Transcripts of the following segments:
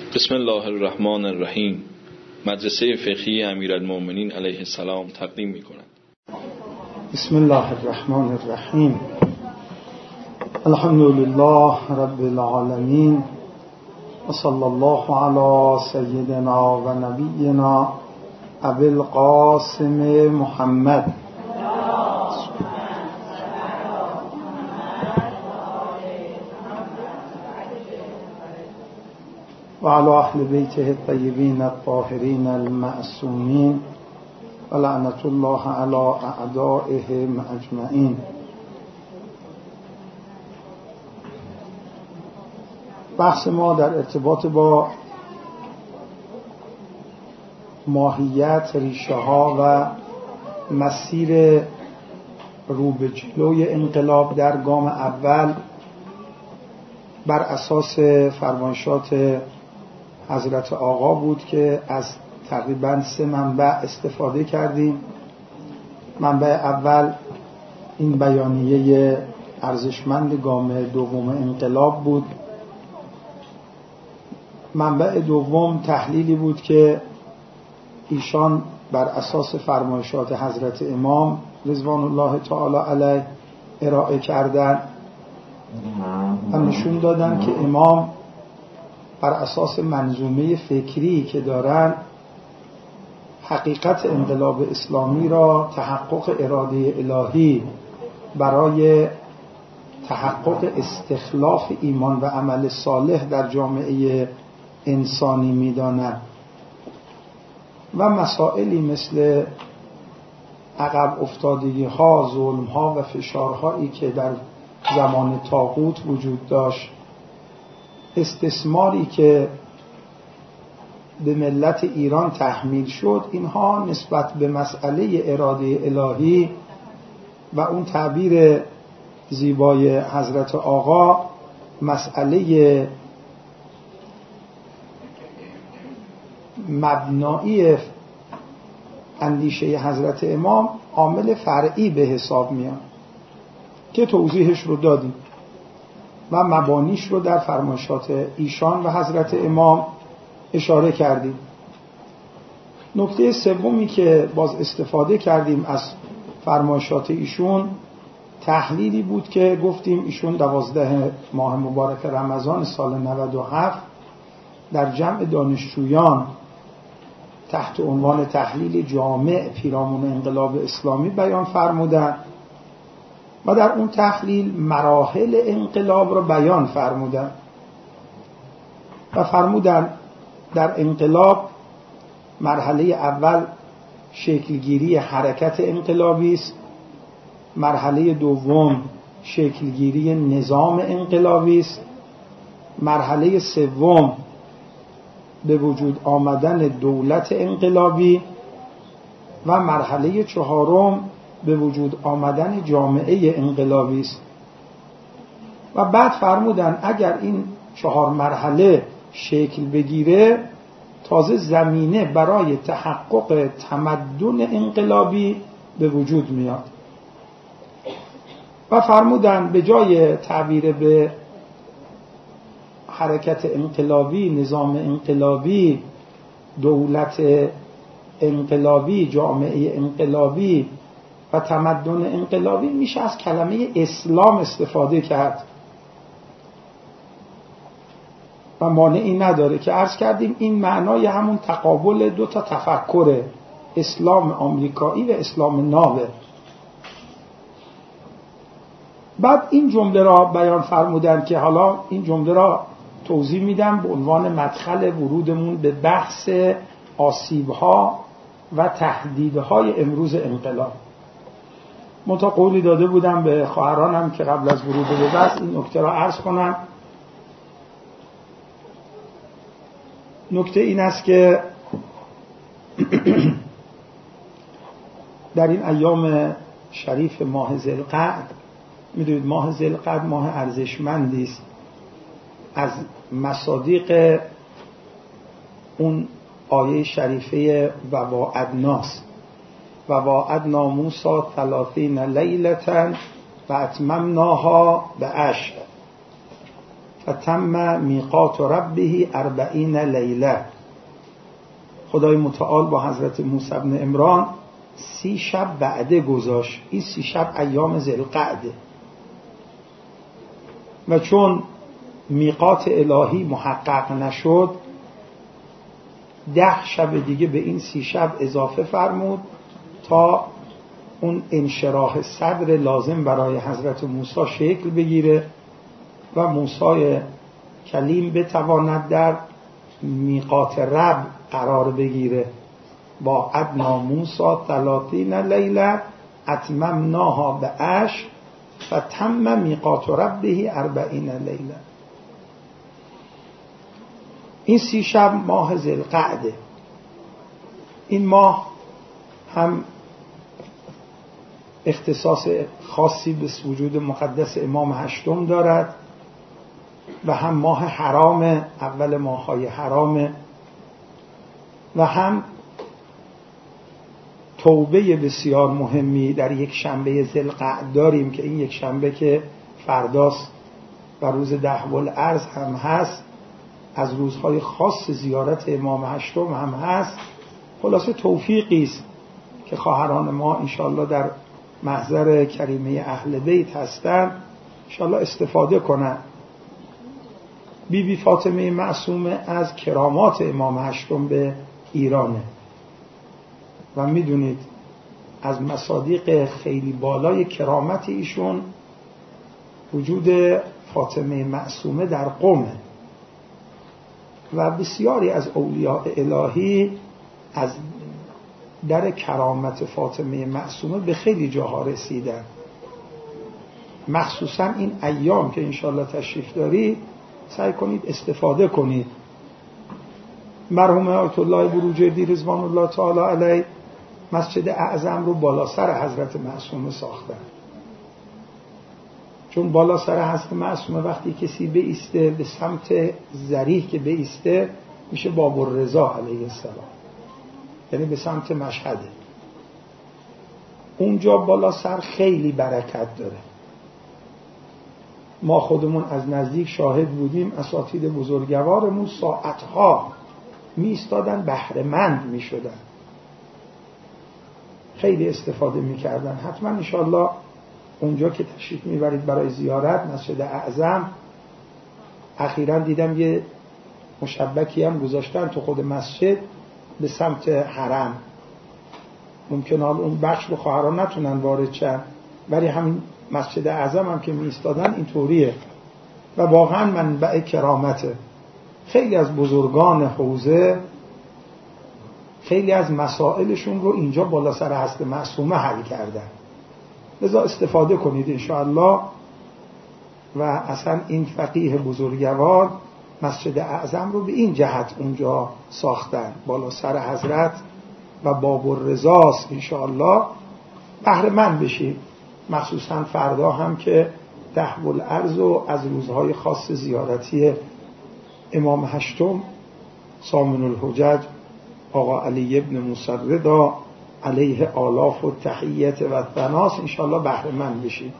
بسم الله الرحمن الرحیم. مدرسه فقهی امیرالمومنین علیه السلام تقدیم می‌کند. بسم الله الرحمن الرحیم. الحمد لله رب العالمین و صلی الله علی سیدنا و نبینا ابی القاسم محمد و علی اهل بیته الطیبین الطاهرین المعصومین و لعنت الله علی اعدائهم اجمعین. بحث ما در ارتباط با ماهیت، ریشه ها و مسیر رو به جلوی انقلاب در گام اول بر اساس فرمایشات حضرت آقا بود که از تقریباً 3 منبع استفاده کردیم. منبع اول این بیانیه ارزشمند گام دوم انقلاب بود. منبع دوم تحلیلی بود که ایشان بر اساس فرمایشات حضرت امام رضوان الله تعالی علیه ارائه کردند و نشون دادن که امام بر اساس منظومه فکری که دارن حقیقت انقلاب اسلامی را تحقق اراده الهی برای تحقق استخلاف ایمان و عمل صالح در جامعه انسانی می‌دانند و مسائلی مثل عقب افتادگی ها، ظلم ها و فشارهایی که در زمان طاغوت وجود داشت، استثماری که به ملت ایران تحمیل شد، اینها نسبت به مسئله اراده الهی و اون تعبیر زیبای حضرت آقا مسئله مبنایی اندیشه حضرت امام عامل فرعی به حساب میاد که توضیحش رو دادیم و مبانیش رو در فرمایشات ایشان و حضرت امام اشاره کردیم. نکته سومی که باز استفاده کردیم از فرمایشات ایشون تحلیلی بود که گفتیم ایشون 12 ماه مبارک رمضان سال 97 در جمع دانشجویان تحت عنوان تحلیل جامع پیرامون انقلاب اسلامی بیان فرمودند و در اون تحلیل مراحل انقلاب را بیان فرمودند و فرمودند در انقلاب مرحله اول شکلگیری حرکت انقلابی است، مرحله دوم شکلگیری نظام انقلابی است، مرحله سوم به وجود آمدن دولت انقلابی و مرحله چهارم به وجود آمدن جامعه انقلابی است. و بعد فرمودن اگر این 4 مرحله شکل بگیره تازه زمینه برای تحقق تمدن انقلابی به وجود میاد و فرمودن به جای تعبیر به حرکت انقلابی، نظام انقلابی، دولت انقلابی، جامعه انقلابی و تمدن انقلابی میشه از کلمه اسلام استفاده کرد و مانعی نداره که عرض کردیم این معنای همون تقابل 2 تا تفکره، اسلام آمریکایی و اسلام ناوه. بعد این جمله را بیان فرمودن که حالا این جمله را توضیح میدم به عنوان مدخل ورودمون به بحث آسیب‌ها و تهدیدهای امروز انقلاب. منتها قولی داده بودم به خواهرانم که قبل از ورود به بحث این نکته را عرض کنم. نکته این است که در این ایام شریف ماه ذوالقعد، میدونید ماه ذوالقعد ماه ارزشمندی است، از مصادیق اون آیه شریفه و واعدناست و واعدنا موسی 30 لیلة و اتممناها ب10. فتم میقات ربه 40 لیله. خدای متعال با حضرت موسی بن عمران 30 شب وعده گذاشت. این 30 شب ایام ذوالقعده و چون میقات الهی محقق نشد 10 شب دیگه به این 30 شب اضافه فرمود تا اون انشراح صدر لازم برای حضرت موسی شکل بگیره و موسی کلیم بتواند در میقات رب قرار بگیره. با ادنا موسی 30 لیله اتممناها ب10 فتم میقات ربه 40 لیله. این 30 شب ماه ذوالقعده. این ماه هم اختصاص خاصی به وجود مقدس امام هشتم دارد و هم ماه حرام، اول ماه‌های حرام، و هم توبه بسیار مهمی در یک شنبه ذوالقعده داریم که این یک شنبه که فرداست و روز 10 الارض هم هست، از روزهای خاص زیارت امام هشتم هم هست. خلاصه توفیقی است که خواهران ما انشاءالله در محضر کریمه اهل بیت هستند، انشاءالله استفاده کنند. بی فاطمه معصومه از کرامات امام هشتم به ایرانه و میدونید از مصادیق خیلی بالای کرامت ایشون وجود فاطمه معصومه در قومه و بسیاری از اولیاء الهی از در کرامت فاطمه معصومه به خیلی جاها رسیدن. مخصوصا این ایام که انشاءالله تشریف داری سعی کنید استفاده کنید. مرحوم آیت الله بروجردی رضوان الله تعالی علیه مسجد اعظم رو بالا سر حضرت معصومه ساختن، چون بالا سر حضرت معصومه وقتی کسی بایسته به سمت ذریح که بایسته میشه باب الرضا علیه السلام، یعنی به سمت مشهده. اونجا بالا سر خیلی برکت داره. ما خودمون از نزدیک شاهد بودیم. اساتید بزرگوارمون ساعتها می ایستادن، بهره مند می شدن، خیلی استفاده می کردن. حتما انشاءالله اونجا که تشریف می برید برای زیارت مسجد اعظم، اخیراً دیدم یه مشبکی هم گذاشتن تو خود مسجد به سمت حرم. ممکنه اون بخش رو خواهران نتونن وارد شن، ولی همین مسجد اعظم هم که می ایستادن اینطوریه و واقعا منبع کرامته. خیلی از بزرگان حوزه خیلی از مسائلشون رو اینجا بالا سر حضرت معصومه حل کردن، لذا استفاده کنید انشاءالله. و اصلا این فقیه بزرگوار مسجد اعظم رو به این جهت اونجا ساختن، بالا سر حضرت و باب الرضاست. انشاءالله بهره مند بشید، مخصوصا فردا هم که 10 الارض و از روزهای خاص زیارتی امام هشتم ثامن الحجج آقا علی ابن موسی رضا علیه آلاف و تحییت و ثناس انشاءالله بهره مند بشید.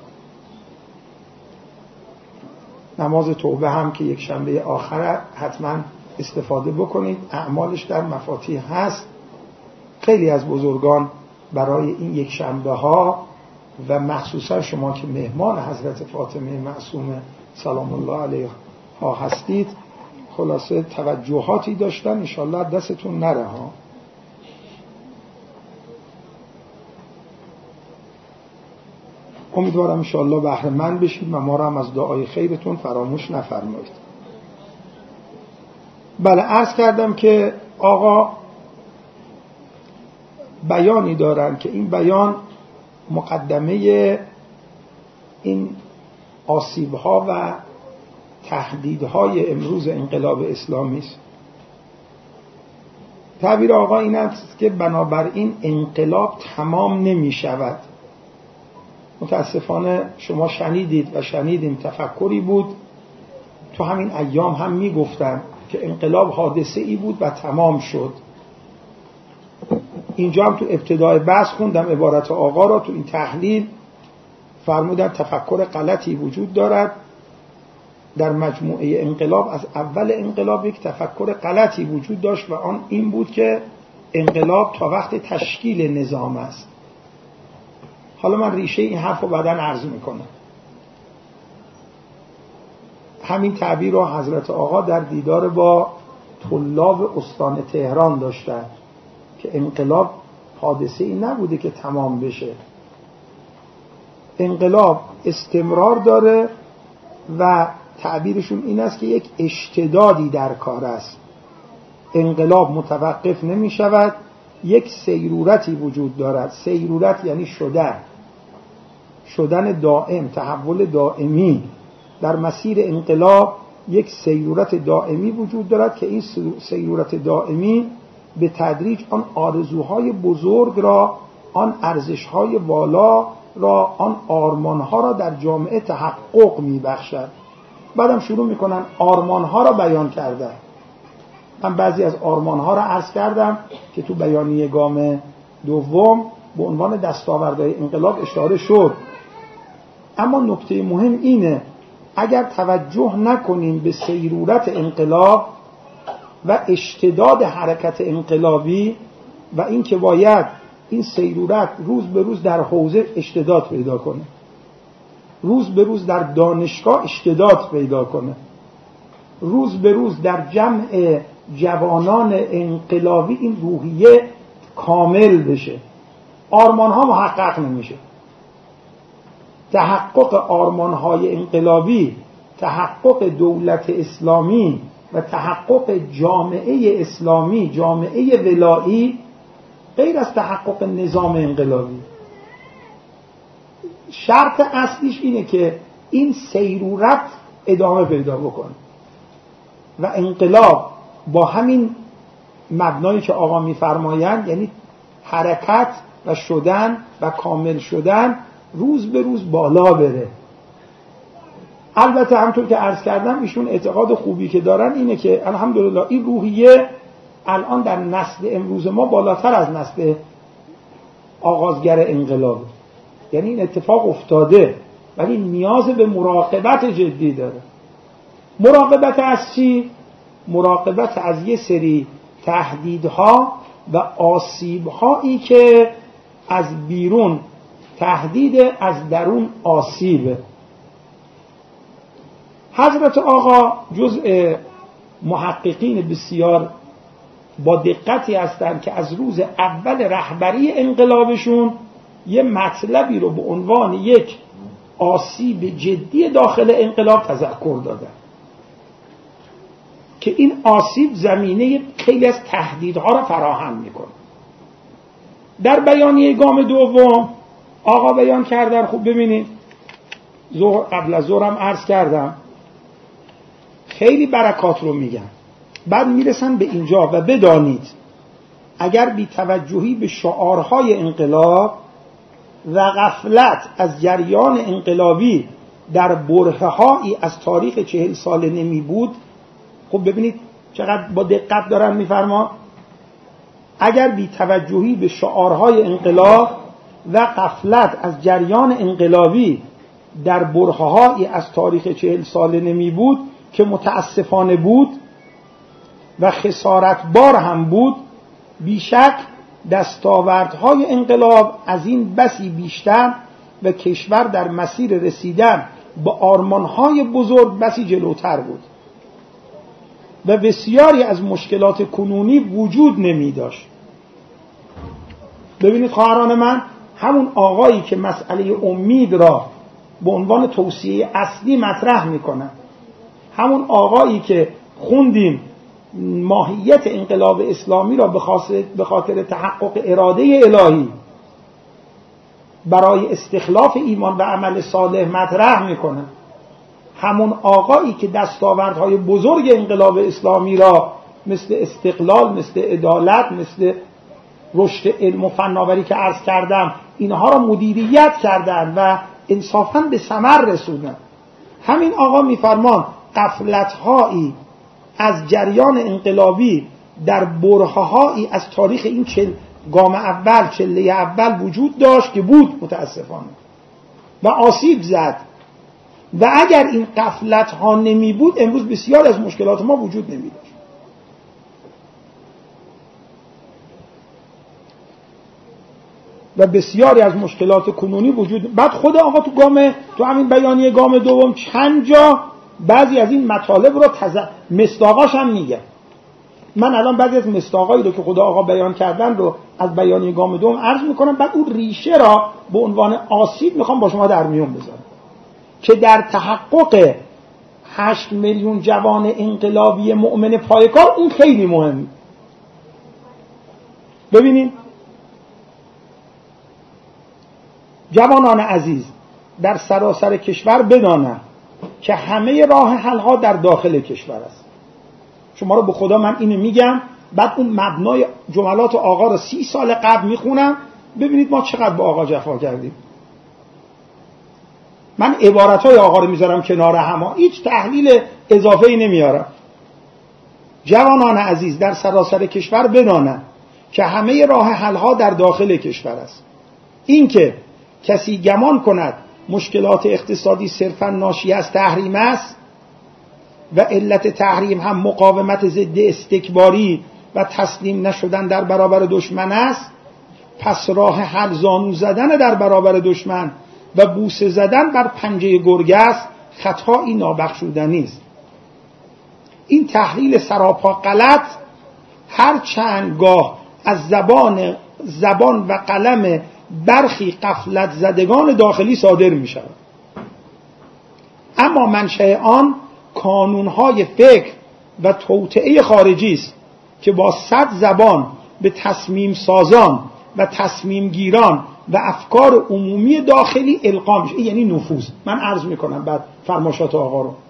نماز توبه هم که یک شنبه آخر حتما استفاده بکنید، اعمالش در مفاتیح هست. خیلی از بزرگان برای این یک شنبه ها و مخصوصا شما که مهمان حضرت فاطمه معصومه سلام الله علیها هستید خلاصه توجهاتی داشتن، انشاءالله دستتون نره ها. امیدوارم انشاءالله بهره مند بشید و ما را هم از دعای خیرتون فراموش نفرمایید. بله، عرض کردم که آقا بیانی دارن که این بیان مقدمه این آسیب‌ها و تهدیدهای امروز انقلاب اسلامی است. تعبیر آقا این است که بنابراین انقلاب تمام نمی شود. متاسفانه شما شنیدید و شنیدیم تفکری بود تو همین ایام هم می گفتن که انقلاب حادثه ای بود و تمام شد. اینجا هم تو ابتدای بحث خوندم عبارت آقا را تو این تحلیل، فرمودن تفکر غلطی وجود دارد در مجموعه انقلاب از اول انقلاب یک تفکر غلطی وجود داشت و آن این بود که انقلاب تا وقت تشکیل نظام است. حالا من ریشه این حرف رو بعداً عرض میکنم. همین تعبیر رو حضرت آقا در دیدار با طلاب استان تهران داشتن که انقلاب حادثه ای نبوده که تمام بشه، انقلاب استمرار داره و تعبیرشون این است که یک اشتدادی در کار است. انقلاب متوقف نمی شود، یک سیرورتی وجود دارد. سیرورت یعنی شدن دائم، تحول دائمی. در مسیر انقلاب یک سیرورت دائمی وجود دارد که این سیرورت دائمی به تدریج آن آرزوهای بزرگ را، آن ارزشهای والا را، آن آرمانها را در جامعه تحقق میبخشد. بعدم شروع میکنن آرمانها را بیان کردن. من بعضی از آرمانها را عرض کردم که تو بیانیه گام دوم به عنوان دستاوردهای انقلاب اشاره شد. اما نکته مهم اینه اگر توجه نکنیم به سیرورت انقلاب و اشتداد حرکت انقلابی و این که باید این سیرورت روز به روز در حوزه اشتداد پیدا کنه، روز به روز در دانشگاه اشتداد پیدا کنه، روز به روز در جمع جوانان انقلابی این روحیه کامل بشه، آرمانها محقق نمیشه. تحقق آرمانهای انقلابی، تحقق دولت اسلامی و تحقق جامعه اسلامی، جامعه ولایی، غیر از تحقق نظام انقلابی. شرط اصلیش اینه که این سیرورت ادامه پیدا بکنه و انقلاب با همین مبنایی که آقا میفرمایند، یعنی حرکت و شدن و کامل شدن، روز به روز بالا بره. البته همونطور که عرض کردم ایشون اعتقاد خوبی که دارن اینه که الحمدلله این روحیه الان در نسل امروز ما بالاتر از نسل آغازگر انقلاب، یعنی این اتفاق افتاده ولی نیاز به مراقبت جدی داره. مراقبت از چی؟ مراقبت از یه سری تهدیدها و آسیبهایی که از بیرون تهدید، از درون آسیب. حضرت آقا جزء محققین بسیار با دقتی هستند که از روز اول رهبری انقلابشون یه مطلبی رو به عنوان یک آسیب جدی داخل انقلاب تذکر دادن که این آسیب زمینه خیلی از تهدیدها را فراهم میکنه. در بیانیه گام دوم آقا بیان کردن، خوب ببینید، قبل از ظهرم عرض کردم، خیلی برکات رو میگن، بعد میرسن به اینجا و بدانید اگر بی توجهی به شعارهای انقلاب و غفلت از جریان انقلابی در برهه‌هایی از تاریخ 40 ساله نمی بود، خب ببینید چقدر با دقت دارن میفرما، اگر بی توجهی به شعارهای انقلاب و غفلت از جریان انقلابی در برهه‌هایی از تاریخ 40 ساله نمی بود که متاسفانه بود و خسارتبار هم بود، بیشک دستاوردهای انقلاب از این بسی بیشتر و کشور در مسیر رسیدن به آرمانهای بزرگ بسی جلوتر بود و بسیاری از مشکلات کنونی وجود نمی داشت. ببینید خواهران من، همون آقایی که مسئله امید را به عنوان توصیه اصلی مطرح میکنن، همون آقایی که خوندیم ماهیت انقلاب اسلامی را به خاطر تحقق اراده الهی برای استخلاف ایمان و عمل صالح مطرح میکنه، همون آقایی که دستاوردهای بزرگ انقلاب اسلامی را مثل استقلال، مثل عدالت، مثل رشد علم و فناوری که عرض کردم، اینها را مدیریت کردن و انصافاً به ثمر رسوندن، همین آقا میفرمان غفلت‌هایی از جریان انقلابی در برهه‌هایی از تاریخ این گام اول، چله اول وجود داشت که بود متاسفانه و آسیب زد و اگر این غفلت ها نمی بود امروز بسیار از مشکلات ما وجود نمی داشت. و بسیاری از مشکلات کنونی وجود. بعد خود آقا تو همین بیانیه گام دوم چند جا بعضی از این مطالب رو مصداقاش هم میگه. من الان بعضی از مصداقایی رو که خدا آقا بیان کردن رو از بیانیه گام دوم عرض میکنم، بعد اون ریشه را به عنوان آسیب میخوام با شما در میون بذارم که در تحقق 8 میلیون جوان انقلابی مؤمن پایکار اون خیلی مهمه. ببینید جوانان عزیز در سراسر کشور بدانند که همه راه حل‌ها در داخل کشور است. شما رو به خدا من اینو میگم، بعد اون مبنای جملات آقا رو 30 سال قبل میخونم، ببینید ما چقدر با آقا جفا کردیم. من عبارتهای آقا رو میذارم کنار هم، هیچ تحلیل اضافه‌ای نمیارم. جوانان عزیز در سراسر کشور بدانند که همه راه حل‌ها در داخل کشور است. این که کسی گمان کند مشکلات اقتصادی صرفاً ناشی از تحریم است و علت تحریم هم مقاومت ضد استکباری و تسلیم نشدن در برابر دشمن است، پس راه حل زانو زدن در برابر دشمن و بوسه زدن بر پنجه گرگ است، خطایی نابخشودنی است. این تحلیل سراپا غلط هر چند گاه از زبان و قلم برخی غفلت زدگان داخلی صادر می شود، اما منشأ آن کانونهای فکر و توطئه خارجی است که با 100 زبان به تصمیم سازان و تصمیم گیران و افکار عمومی داخلی القا میشه. یعنی نفوذ. من عرض میکنم بعد فرمایشات آقا رو.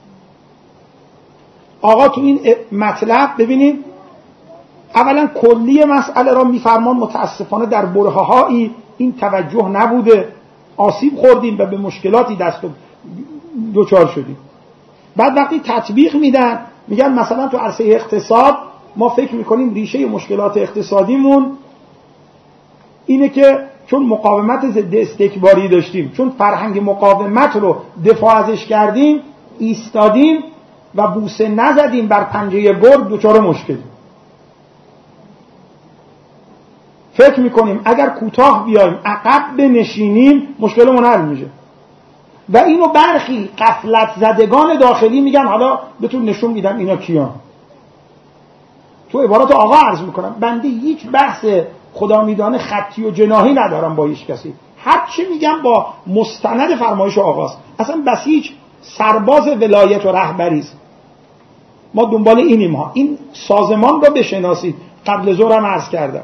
آقا تو این مطلب ببینید اولا کلی مسئله را میفرمان، متاسفانه در برهه‌هایی این توجه نبوده، آسیب خوردیم و به مشکلاتی دچار شدیم. بعد وقتی تطبیق میدن میگن مثلا تو عرصه اقتصاد ما فکر میکنیم ریشه مشکلات اقتصادیمون اینه که چون مقاومت ضد استکباری داشتیم، چون فرهنگ مقاومت رو دفاع ازش کردیم، ایستادیم و بوسه نزدیم بر پنجه گرگ، دچار مشکلیم. فکر میکنیم اگر کوتاه بیایم عقب بنشینیم مشکلمون حل میشه. و اینو برخی غفلت زدگان داخلی میگن. حالا بهتون نشون میدم اینا کیان. تو عبارات آقا عرض میکنم، بنده هیچ بحث خدا میدانه خطی و جناحی ندارم با هیچ کسی، هر چی میگم با مستند فرمایش آقاست. اصلا بسیج سرباز ولایت و رهبری است. ما دنبال اینیم ها. این سازمان رو بشناسید. قبل ظهر هم عرض کردم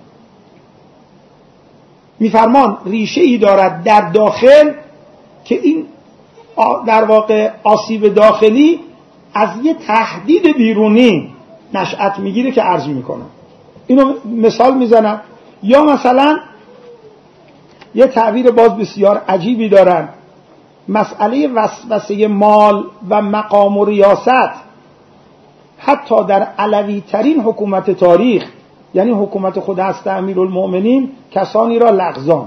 میفرمان ریشه ای دارد در داخل که این در واقع آسیب داخلی از یه تهدید بیرونی نشأت میگیره که عرض میکنم. اینو مثال میزنم. یا مثلا یه تعبیر باز بسیار عجیبی دارن، مسئله وسوسه مال و مقام و ریاست حتی در علوی ترین حکومت تاریخ، یعنی حکومت خود هست امیرالمؤمنین، کسانی را لغزان.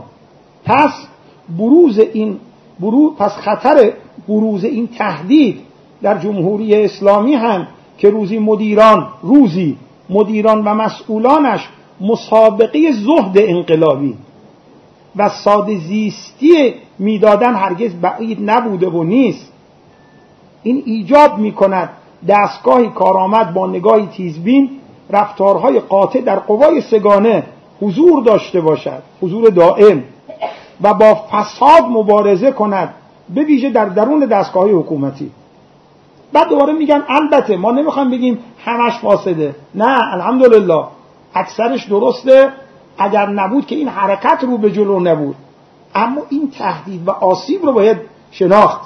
پس خطر بروز این تهدید در جمهوری اسلامی هم که روزی مدیران و مسئولانش مسابقه زهد انقلابی و ساده زیستی میدادن هرگز بعید نبوده و نیست. این ایجاب میکند دستگاهی کارآمد با نگاهی تیزبین رفتارهای قاطع در قوای سگانه حضور داشته باشد، حضور دائم، و با فساد مبارزه کند، به ویژه در درون دستگاه‌های حکومتی. بعد دوباره میگن البته ما نمیخوایم بگیم همش فاسده، نه الحمدلله اکثرش درسته، اگر نبود که این حرکت رو به جلو نبود. اما این تهدید و آسیب رو باید شناخت.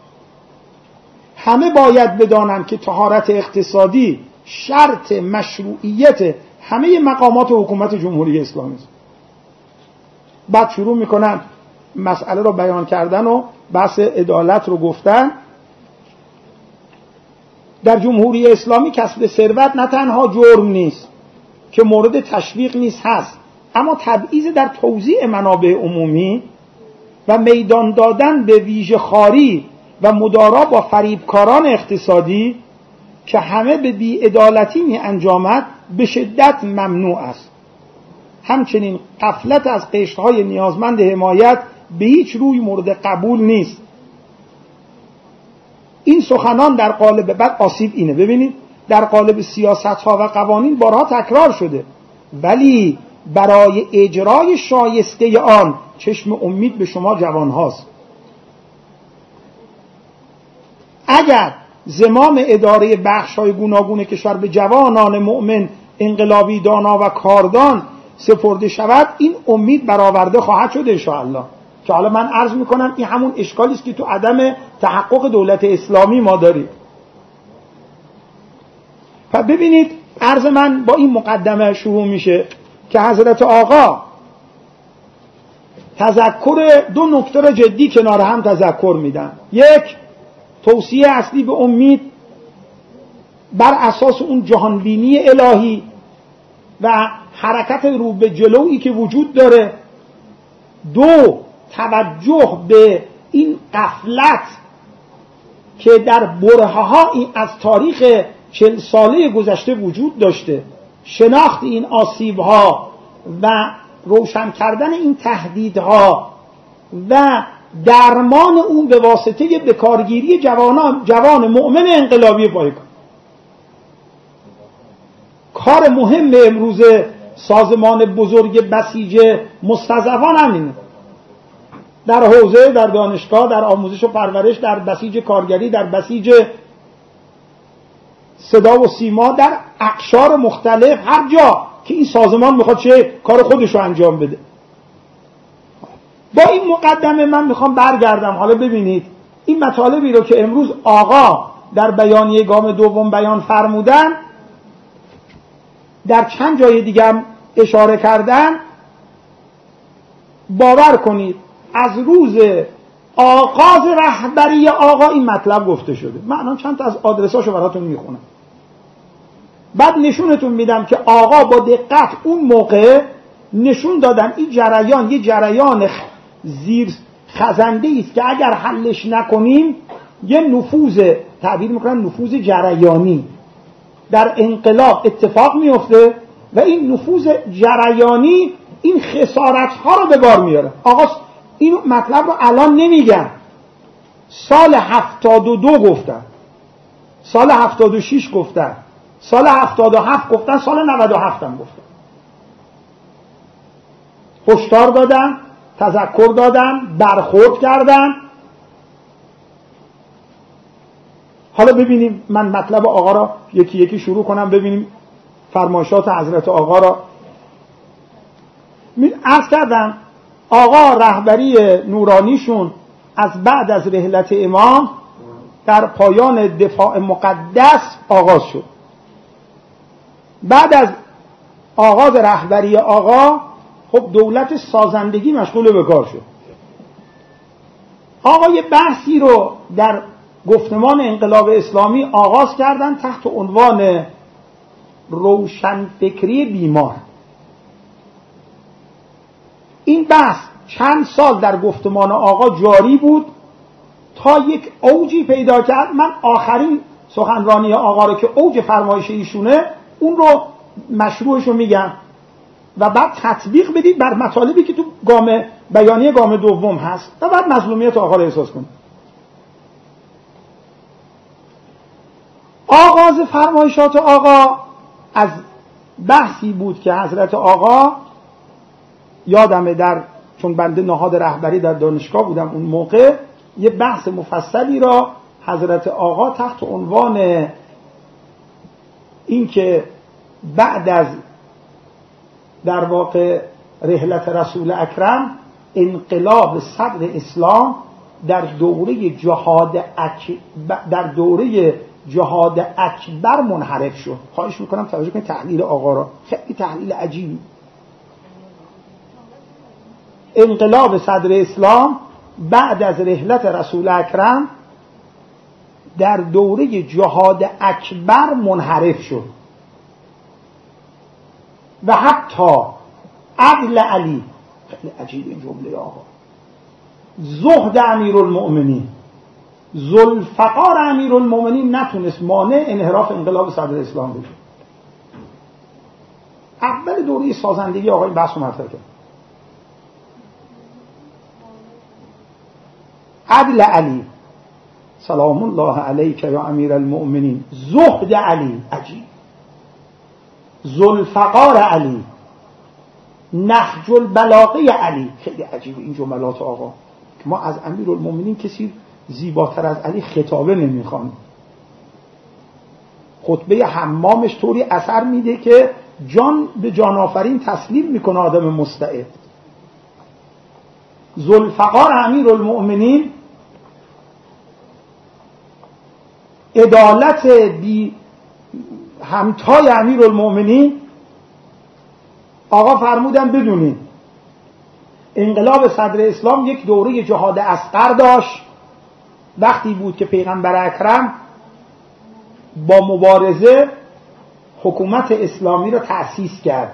همه باید بدانند که طهارت اقتصادی شرط مشروعیت همه مقامات حکومت جمهوری اسلامی است. بعد شروع میکنن مسئله رو بیان کردن و بحث عدالت رو گفتن. در جمهوری اسلامی کسب ثروت نه تنها جرم نیست که مورد تشویق نیست هست، اما تبعیض در توزیع منابع عمومی و میدان دادن به ویژه خواری و مدارا با فریبکاران اقتصادی که همه به بی‌عدالتی می انجامد به شدت ممنوع است. همچنین غفلت از قشرهای نیازمند حمایت به هیچ روی مورد قبول نیست. این سخنان در قالب بعد آسیب اینه، ببینید در قالب سیاست‌ها و قوانین بارها تکرار شده، ولی برای اجرای شایسته آن چشم امید به شما جوانهاست. اگر زمام اداره بخش‌های گوناگون کشور به جوانان مؤمن، انقلابی، دانا و کاردان سپرده شود، این امید برآورده خواهد شد انشاءالله. که حالا من عرض میکنم این همون اشکالی است که تو عدم تحقق دولت اسلامی ما داریم. پس ببینید عرض من با این مقدمه شروع میشه که حضرت آقا تذکر دو نکته را جدی کنار هم تذکر میدن. یک، توصیه اصلی به امید بر اساس اون جهانبینی الهی و حرکت رو به جلویی که وجود داره. دو، توجه به این غفلت که در برهه‌ها این از تاریخ 40 ساله گذشته وجود داشته، شناخت این آسیب‌ها و روشن کردن این تهدیدها و درمان اون به واسطه بکارگیری جوان مؤمن انقلابی پایگاه. کار مهم امروز سازمان بزرگ بسیج مستضعفان همینه، در حوزه، در دانشگاه، در آموزش و پرورش، در بسیج کارگری، در بسیج صدا و سیما، در اقشار مختلف، هر جا که این سازمان میخواد چه کار خودش رو انجام بده. با این مقدمه من میخوام برگردم. حالا ببینید این مطالبی رو که امروز آقا در بیانیه گام دوم بیان فرمودن در چند جای دیگه هم اشاره کردن، باور کنید از روز آغاز رهبری آقا این مطلب گفته شده. من الان چند تا از آدرساشو براتون میخونم، بعد نشونتون میدم که آقا با دقت اون موقع نشون دادن این جریان یه جریان زیر خزنده است که اگر حلش نکنیم یه نفوذ، تعبیر میکنن نفوذ جریانی در انقلاب اتفاق میفته و این نفوذ جریانی این خسارت‌ها رو به بار میاره. آقا این مطلب رو الان نمیگن، سال 72 گفتن، سال 76 گفتن، سال 77 گفتن، سال 97 هم گفتن. هشدار دادن، تذکر دادن، برخورد کردن. حالا ببینیم، من مطلب آقا را یکی یکی شروع کنم، ببینیم فرمایشات حضرت آقا را. عرض کردم آقا رهبری نورانیشون از بعد از رحلت امام در پایان دفاع مقدس آغاز شد. بعد از آغاز رهبری آقا خب دولت سازندگی مشغول به کار شد. آقا یه بحثی رو در گفتمان انقلاب اسلامی آغاز کردن تحت عنوان روشنفکری بیمار. این بحث چند سال در گفتمان آقا جاری بود تا یک اوجی پیدا کرد. من آخرین سخنرانی آقا رو که اوج فرمایش ایشونه اون رو مشروعش رو میگم و بعد تطبیق بدید بر مطالبی که تو بیانیه گام دوم هست و بعد مظلومیت آقا رو احساس کنید. آغاز فرمایشات آقا از بحثی بود که حضرت آقا، یادمه چون بنده نهاد رهبری در دانشگاه بودم اون موقع، یه بحث مفصلی را حضرت آقا تحت عنوان این که بعد از در واقع رحلت رسول اکرم انقلاب صدر اسلام در دوره جهاد اکبر منحرف شد. خواهش میکنم توجه کنید تحلیل آقا را، خیلی تحلیل عجیبی. انقلاب صدر اسلام بعد از رحلت رسول اکرم در دوره جهاد اکبر منحرف شد و حتی عدل علی، خیلی عجیب این جمله آقا، زهد امیرالمؤمنین، ذوالفقار امیرالمومنین نتونست مانع انحراف انقلاب صدر اسلام بشه. اول دوره سازندگی آقای بحث رو مطرح کرد. عدل علی سلام الله علیک یا امیرالمؤمنین، زهد علی عجیب، ذوالفقار علی، نهج البلاغه علی. خیلی عجیبه این جملات آقا که ما از امیرالمؤمنین کسی زیباتر از علی خطابه نمیخوانیم. خطبه حمامش طوری اثر میده که جان به جان آفرین تسلیم میکنه آدم مستعد. ذوالفقار امیرالمؤمنین، عدالت بی همتای امیرالمؤمنین. آقا فرمودن بدونید انقلاب صدر اسلام یک دوره جهاد اصغر داشت. وقتی بود که پیغمبر اکرم با مبارزه حکومت اسلامی را تأسیس کرد.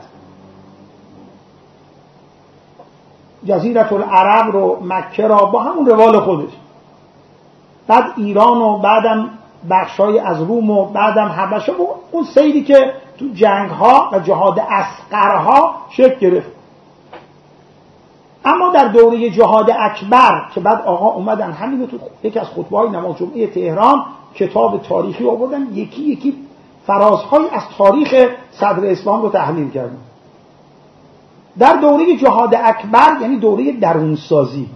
جزیره العرب رو، مکه را با همون روال خودش، بعد ایران و بعدم بخشای از روم و بعدم حبشه و اون سیری که تو جنگ‌ها و جهاد اصغرها شکل گرفت. اما در دوره جهاد اکبر که بعد آقا اومدن همین تو یکی از خطبه‌های نماز جمعه تهران کتاب تاریخی آوردن، یکی یکی فرازهای از تاریخ صدر اسلام رو تحلیل کردن. در دوره جهاد اکبر یعنی دوره درونسازی،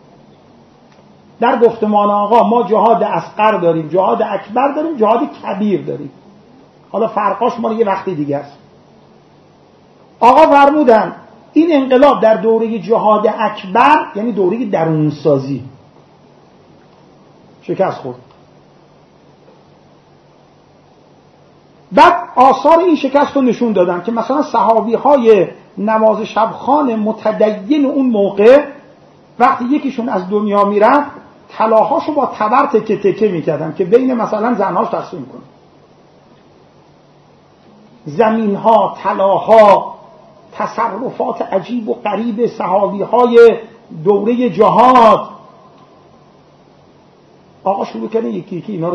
در گفتمان آقا ما جهاد اصغر داریم، جهاد اکبر داریم، جهاد کبیر داریم. حالا فرقاش مال یه وقتی دیگه است. آقا فرمودن این انقلاب در دوره جهاد اکبر یعنی دوره درونسازی شکست خورد. بعد آثار این شکست رو نشون دادن که مثلا صحابی های نماز شبخوان متدین اون موقع وقتی یکیشون از دنیا میرفت طلاهاشو با تبر تکه تکه میکردن که بین مثلا زنهاش تقسیم کنه. زمینها، طلاها، تصرفات عجیب و غریب صحابی های دوره جهاد. آقا شروع کردن یکی یکی اینا رو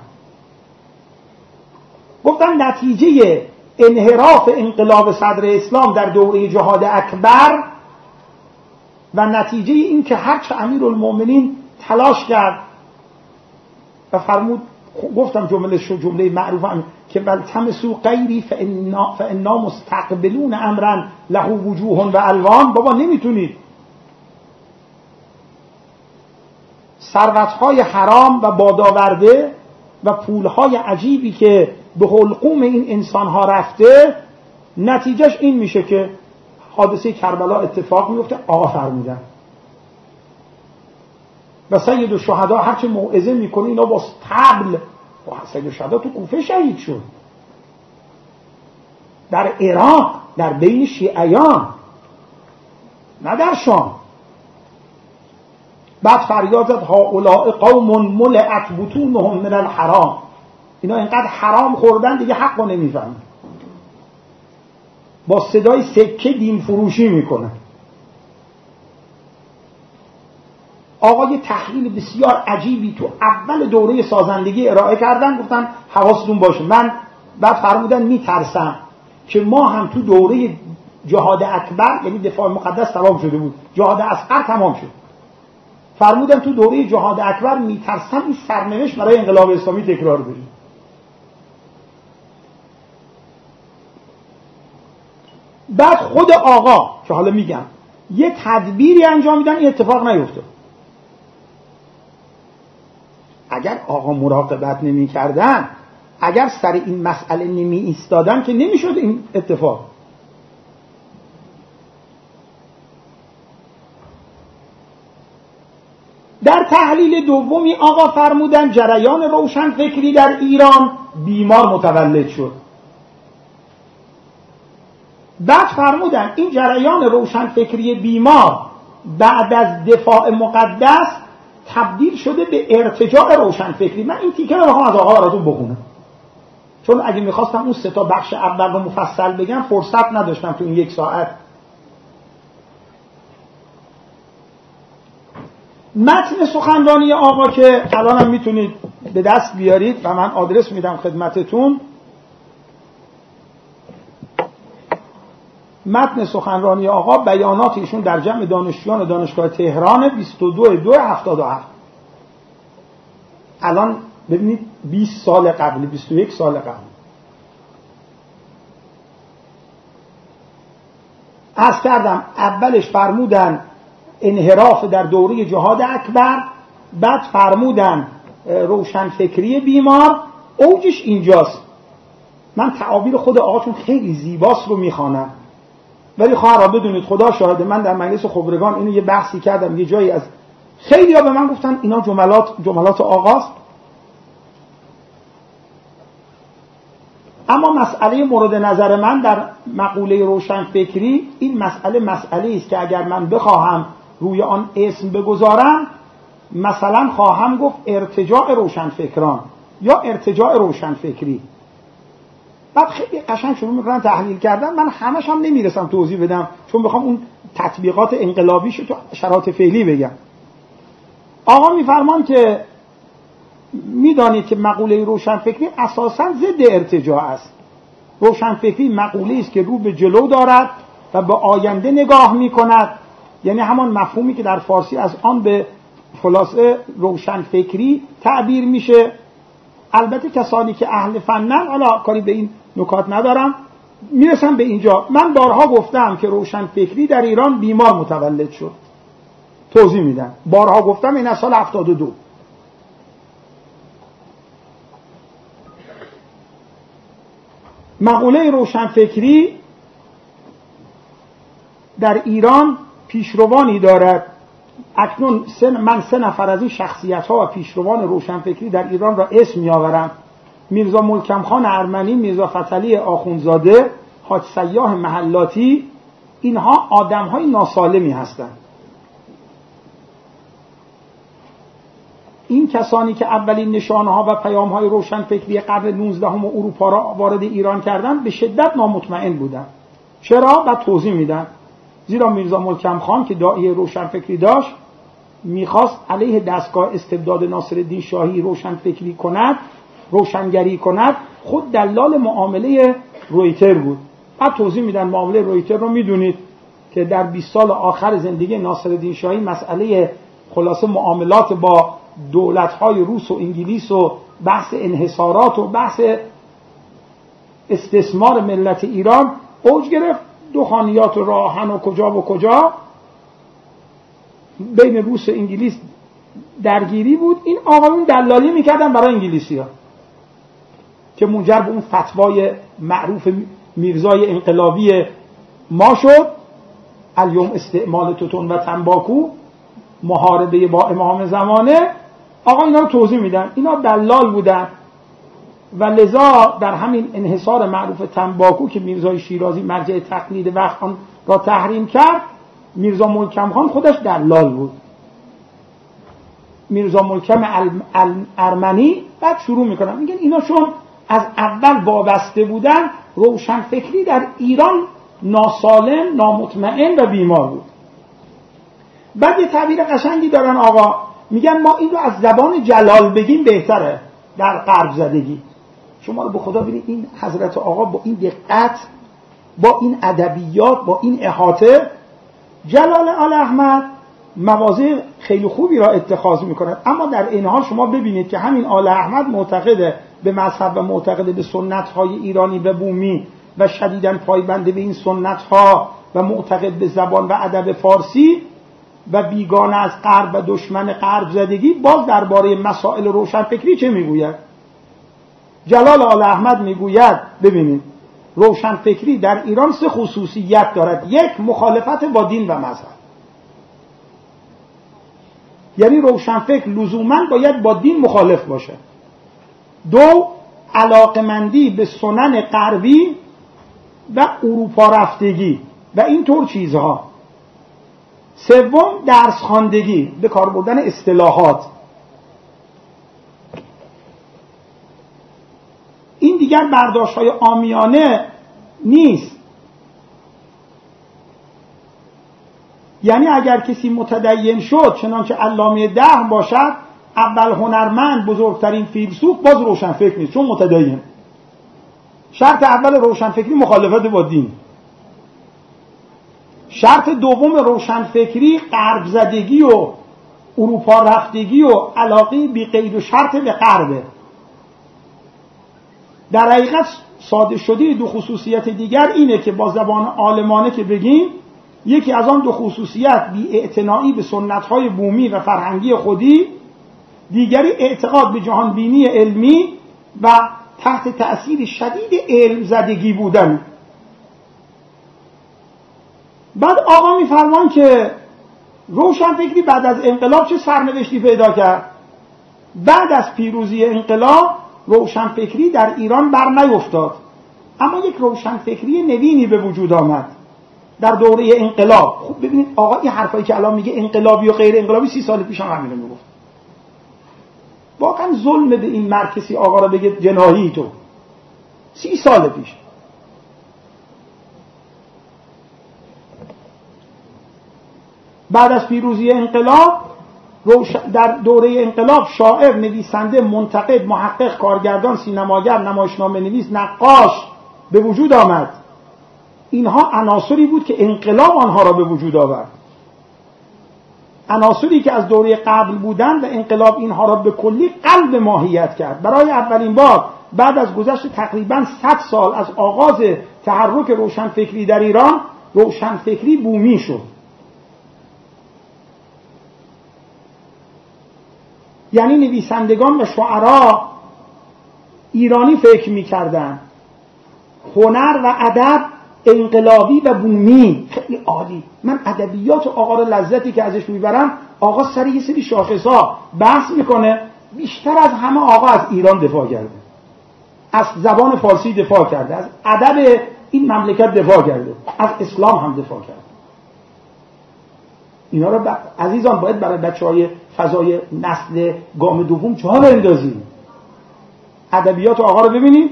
گفتن نتیجه انحراف انقلاب صدر اسلام در دوره جهاد اکبر و نتیجه این که هرچه امیرالمومنین تلاش کرد و فرمود، گفتم جمله معروفه که والتمسوا غیری فانا مستقبلون امرا له وجوه و الوان. بابا نمیتونید ثروت‌های حرام و بادآورده و پول‌های عجیبی که به حلقوم این انسان‌ها رفته نتیجهش این میشه که حادثه کربلا اتفاق میفته. آقا فرمودن و سید الشهدا هرچه موعظه میکنه اینا با طبل. سید الشهدا تو کوفه شهید شد، در عراق در بین شیعیان، نه در شام. بعد فریاد زد هؤلاء قوم ملئت بطونهم من الحرام. اینا اینقدر حرام خوردن دیگه حق رو نمیفهمن، با صدای سکه دین فروشی میکنن. آقا یه تحلیل بسیار عجیبی تو اول دوره سازندگی ارائه کردن. گفتن حواستون باشه، من بعد فرمودن میترسم که ما هم تو دوره جهاد اکبر یعنی دفاع مقدس تمام شده بود، جهاد اصغر تمام شد، فرمودن تو دوره جهاد اکبر میترسم این سرنوشت برای انقلاب اسلامی تکرار بشه. بعد خود آقا که حالا میگم یه تدبیری انجام میدن این اتفاق نیفته. اگر آقا مراقبت نمی کردن، اگر سر این مسئله نمی ایستادن که نمیشد این اتفاق. در تحلیل دومی آقا فرمودن جریان روشن فکری در ایران بیمار متولد شد. بعد فرمودن این جریان روشن فکری بیمار بعد از دفاع مقدس تبدیل شده به ارتجاع روشن فکری. من این تیکه رو بخوام از آقا براتون بخونم، چون اگه میخواستم اون سه تا بخش اول رو مفصل بگم فرصت نداشتم تو این 1 ساعت. متن سخنرانی آقا که الان هم میتونید به دست بیارید و من آدرس میدم خدمتتون. متن سخنرانی آقا، بیانات ایشون در جمع دانشجویان دانشگاه تهران 22/2/77. الان ببینید 20 سال قبل، 21 سال قبل. عرض کردم اولش فرمودن انحراف در دوره جهاد اکبر، بعد فرمودن روشنفکری بیمار، اوجش اینجاست. من تعابیر خود آقاتون خیلی زیباست رو میخوانم، ولی خواهرها بدونید خدا شاهده، من در مجلس خبرگان اینو یه بحثی کردم، یه جایی از خیلی ها به من گفتن اینا جملات آقاست. اما مسئله مورد نظر من در مقوله روشنفکری، این مسئله است که اگر من بخواهم روی آن اسم بگذارم، مثلا خواهم گفت ارتجاع روشنفکران یا ارتجاع روشنفکری. بعد خیلی قشنگ شروع میکنن تحلیل کردن، من همش هم نمیرسم توضیح بدم چون بخوام اون تطبیقات انقلابیش تو شرایط فعلی بگم. آقا میفرمان که میدانید که مقوله روشنفکری اساساً ضد ارتجاع است. روشنفکری مقوله است که رو به جلو دارد و به آینده نگاه میکند، یعنی همان مفهومی که در فارسی از آن به خلاصه روشنفکری تعبیر میشه. البته کسانی که اهل فنن، حالا کاری به این نکات ندارم، میرسم به اینجا. من بارها گفتم که روشنفکری در ایران بیمار متولد شد. توضیح میدم. بارها گفتم این از سال 72. مقوله روشنفکری در ایران پیشروانی دارد. اکنون من 3 نفر از این شخصیت‌ها و پیشروان روشنفکری در ایران را اسم می‌آورم: میرزا ملکم خان ارمنی، میرزا فتحعلی آخوندزاده، حاج سیاح محلاتی. اینها آدم‌های ناسالمی هستند. این کسانی که اولین نشانه‌ها و پیام‌های روشنفکری قرن 19 اروپا را وارد ایران کردند به شدت نامطمئن بودند. چرا؟ بعد توضیح میدم. زیرا میرزا ملکم خان که داعیه روشنفکری داشت، میخواست علیه دستگاه استبداد ناصرالدین شاهی روشنفکری کند، روشنگری کند. خود دلال معامله رویتر بود. بعد توضیح میدن معامله رویتر رو میدونید که در 20 سال آخر زندگی ناصرالدین شاهی مسئله خلاصه معاملات با دولت‌های روس و انگلیس و بحث انحصارات و بحث استثمار ملت ایران اوج گرفت. دخانیات و راهن و کجا بین روس و انگلیس درگیری بود. این آقایون دلالی میکردن برای انگلیسی‌ها که منجر به اون فتوای معروف میرزای انقلابی ما شد: الیوم استعمال توتون و تنباکو، محاربه با امام زمانه. آقا اینا رو توضیح میدن. اینا دلال بودن و لذا در همین انحصار معروف تنباکو که میرزای شیرازی مرجع تقلید وقت آن را تحریم کرد، میرزا ملکم خان خودش دلال بود. میرزا ملکم ارمنی. بعد شروع میکنن میگن اینا چون از اول وابسته بودن، روشنفکری در ایران ناسالم، نامطمئن و بیمار بود. بعد یه تعبیر قشنگی دارن آقا، میگن ما این رو از زبان جلال بگیم بهتره در غرب زدگی. شما رو به خدا ببینید این حضرت آقا با این دقت، با این ادبیات، با این احاطه، جلال آل احمد مواضع خیلی خوبی را اتخاذ میکند. اما در این حال شما ببینید که همین آل احمد معتقده به مذهب و معتقده به سنت‌های ایرانی و بومی و شدیداً پایبنده به این سنت‌ها و معتقد به زبان و ادب فارسی و بیگانه از غرب و دشمن غرب زدگی. باز درباره مسائل روشنفکری چه میگوید؟ جلال آل احمد میگوید ببینید روشنفکری در ایران 3 خصوصیت دارد. 1، مخالفت با دین و مذهب، یعنی روشنفکر لزوماً باید با دین مخالف باشه. 2، علاقمندی به سنن غربی و اروپا رفتگی و اینطور چیزها. 3، درس خواندگی، به کار بردن اصطلاحات. این دیگر برداشت‌های عامیانه نیست. یعنی اگر کسی متدین شد چنانچه علامه دهر باشد، اول هنرمند، بزرگترین فیلسوف، باز روشنفکر نیست، چون متدین. شرط اول روشنفکری مخالفت با دین. شرط دوم روشنفکری غرب زدگی و اروپا رفتگی و علاقه بی قید و شرط به غربه. در حقیقت ساده شده دو خصوصیت دیگر اینه که با زبان عالمانه که بگیم، یکی از آن دو خصوصیت بی‌اعتنایی به سنت‌های بومی و فرهنگی خودی، دیگری اعتقاد به جهانبینی علمی و تحت تأثیر شدید علم زدگی بودن. بعد آقا می‌فرمان که روشنفکری بعد از انقلاب چه سرنوشتی پیدا کرد؟ بعد از پیروزی انقلاب روشنفکری در ایران بر نیفتاد، اما یک روشنفکری نوینی به وجود آمد در دوره انقلاب. خب ببینید آقا این حرفایی که الان میگه انقلابی و غیر انقلابی 30 سال پیش هم همینو میگفت. واقعا ظلم به این مرکزی آقا را بگه جناحی تو. 30 سال پیش. بعد از پیروزی انقلاب در دوره انقلاب شاعر، نویسنده، منتقد، محقق، کارگردان، سینماگر، نمایشنامه نویس، نقاش به وجود آمد. اینها عناصری بود که انقلاب آنها را به وجود آورد. عناصری که از دوره قبل بودند و انقلاب اینها را به کلی قلب ماهیت کرد. برای اولین بار بعد از گذشت تقریباً 100 سال از آغاز تحرک روشنفکری در ایران، روشنفکری بومی شد. یعنی نویسندگان و شعرا ایرانی فکر می‌کردند. هنر و ادب انقلابی و بومی. خیلی عالی. من ادبیات آقا رو لذتی که ازش میبرم، آقا سر یه سری شاخصا بحث میکنه. بیشتر از همه آقا از ایران دفاع کرده، از زبان فارسی دفاع کرده، از ادب این مملکت دفاع کرده، از اسلام هم دفاع کرده. اینا رو عزیزان باید برای بچهای فضای نسل گام دوم جا بندازیم. ادبیات آقا رو ببینید.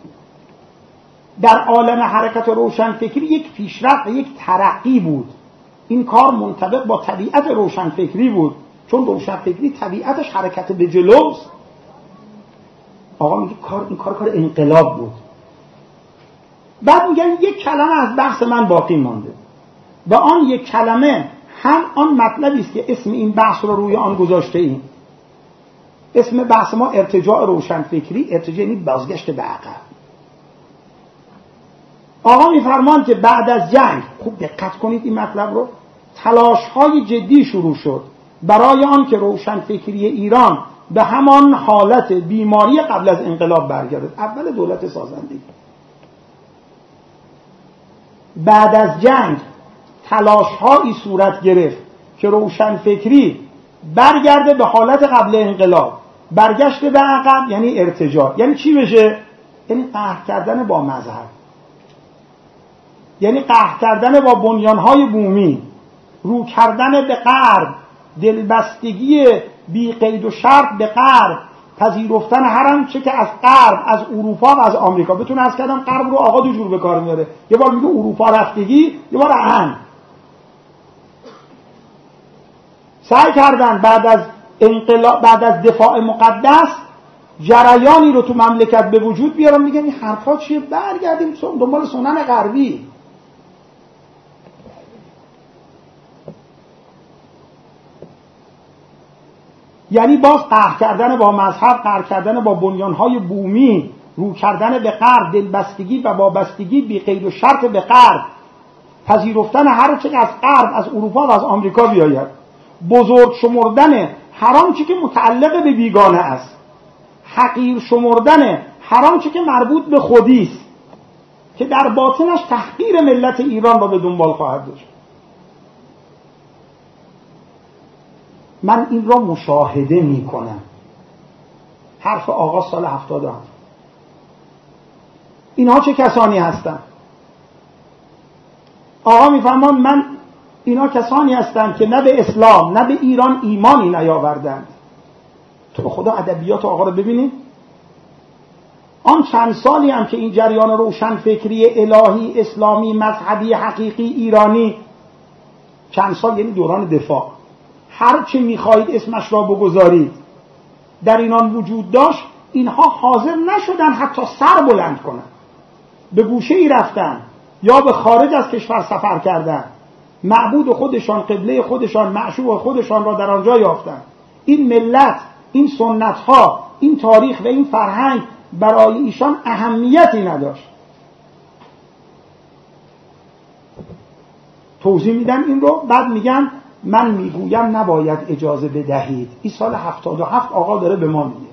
در عالم حرکت روشنفکری یک پیشرفت و یک ترقی بود. این کار منطبق با طبیعت روشنفکری بود، چون روشنفکری طبیعتش حرکت به جلوست. آقا میگه این کار انقلاب بود. بعد میگن یک کلمه از بحث من باقی مانده و آن یک کلمه هم آن مطلبی است که اسم این بحث رو روی آن گذاشته ایم. اسم بحث ما ارتجاع روشنفکری، ارتجاع یعنی بازگشت به عقب. آقا میفرمان که بعد از جنگ، خوب دقت کنید این مطلب رو، تلاش‌های جدی شروع شد برای آن که روشنفکری ایران به همان حالت بیماری قبل از انقلاب برگردد. اول دولت سازندگی. بعد از جنگ تلاش‌هایی صورت گرفت که روشنفکری برگرده به حالت قبل انقلاب. برگشت به عقب یعنی ارتجاع. یعنی چی بشه؟ یعنی قهر کردن با مذهب، یعنی قهر کردن با بنیانهای بومی، رو کردن به غرب، دلبستگی بی قید و شرط به غرب، پذیرفتن هر آنچه که از غرب، از اروپا و از آمریکا. بتونه از کردم غرب رو آقا دو جور به کار میاره. یه بار میگه اروپا رفتگی، یه بار اهم. سعی کردن بعد از انقلاب، بعد از دفاع مقدس، جریانی رو تو مملکت به وجود بیارن. میگن این حرفا چیه؟ برگردیم دنبال سنن غربی. یعنی باز قهر کردن با مذهب، قهر کردن با بنیانهای بومی، رو کردن به غرب، دلبستگی و وابستگی بی قید و شرط به غرب، پذیرفتن هر چه از غرب، از اروپا و از آمریکا بیاید، بزرگ شمردن هر آنچه که متعلق به بیگانه است، حقیر شمردن هر آنچه که مربوط به خودی است که در باطنش تحقیر ملت ایران را به دنبال خواهد داشت. من این را مشاهده می کنم. حرف آقا سال 77. اینها چه کسانی هستند؟ آقا میفهمان من اینا کسانی هستند که نه به اسلام نه به ایران ایمانی نیاوردند. تو خدا ادبیات آقا رو ببینید. آن چند سالی هم که این جریان روشنفکری الهی اسلامی مذهبی حقیقی ایرانی چند سال یعنی دوران دفاع، هر چه میخواهید اسمش را بگذارید در اینان وجود داشت، اینها حاضر نشدن حتی سر بلند کنن، به گوشه ای رفتن یا به خارج از کشور سفر کردن، معبود خودشان، قبله خودشان، معشوق خودشان را در آنجا یافتن. این ملت، این سنت ها، این تاریخ و این فرهنگ برای ایشان اهمیتی نداشت. توضیح میدن این رو، بعد میگن من میگویم نباید اجازه بدهید. این سال 77 آقا داره به ما میگه.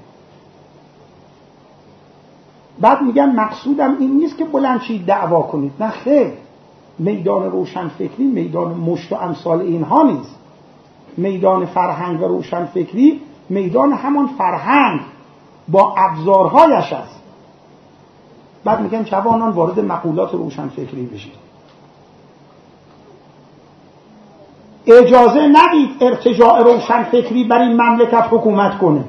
بعد میگن مقصودم این نیست که بلند شید دعوا کنید، نه خیر، میدان روشنفکری میدان مشت و امثال اینها نیست. میدان فرهنگ و روشنفکری میدان همان فرهنگ با ابزارهایش است. بعد میگن جوانان وارد مقولات روشنفکری بشید، اجازه ندید ارتجاع روشنفکری بر این مملکت حکومت کنه.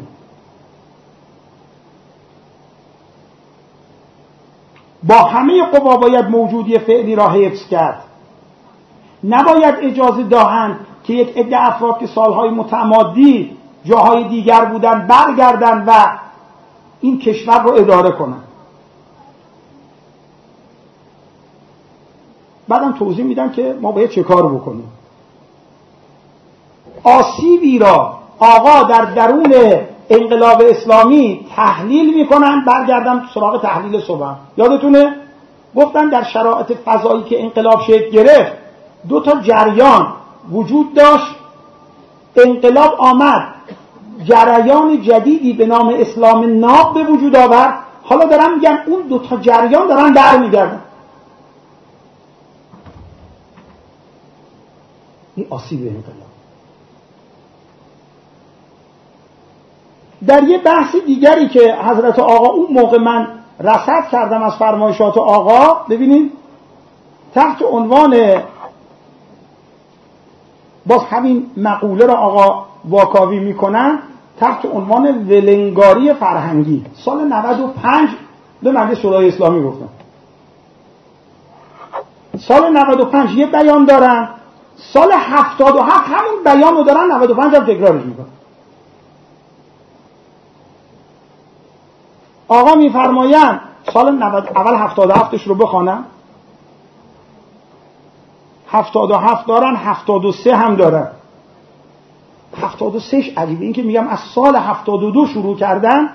با همه قوا باید موجودی فعلی را حفظ کرد. نباید اجازه دهند که یک عده افراد که سالهای متمادی جاهای دیگر بودن برگردن و این کشور رو اداره کنن. بعدم توضیح میدم که ما باید چه کار بکنیم. آسیبی را آقا در درون انقلاب اسلامی تحلیل میکنن. برگردم سراغ تحلیل صبح. یادتونه گفتن در شرایط فضایی که انقلاب شکل گرفت دو تا جریان وجود داشت. انقلاب آمد، جریان جدیدی به نام اسلام ناب به وجود آورد. حالا دارن میگن اون دو تا جریان دارن برمیگردن. این آسیب انقلاب. در یه بحث دیگری که حضرت آقا اون موقع من رصد کردم از فرمایشات آقا، ببینید تحت عنوان باز همین مقوله را آقا واکاوی میکنن، تحت عنوان ولنگاری فرهنگی سال 95 به مجلس شورای اسلامی گفتن. سال 95 یه بیان دارن، سال 77 همون بیان رو دارن، 95 هم تکرارش میکنن. آقا میفرمایند سال 90 اول 77ش رو بخوانم، 77 دارن، 73 هم دارن. 73ش عجیبه، این که میگم از سال 72 شروع کردن.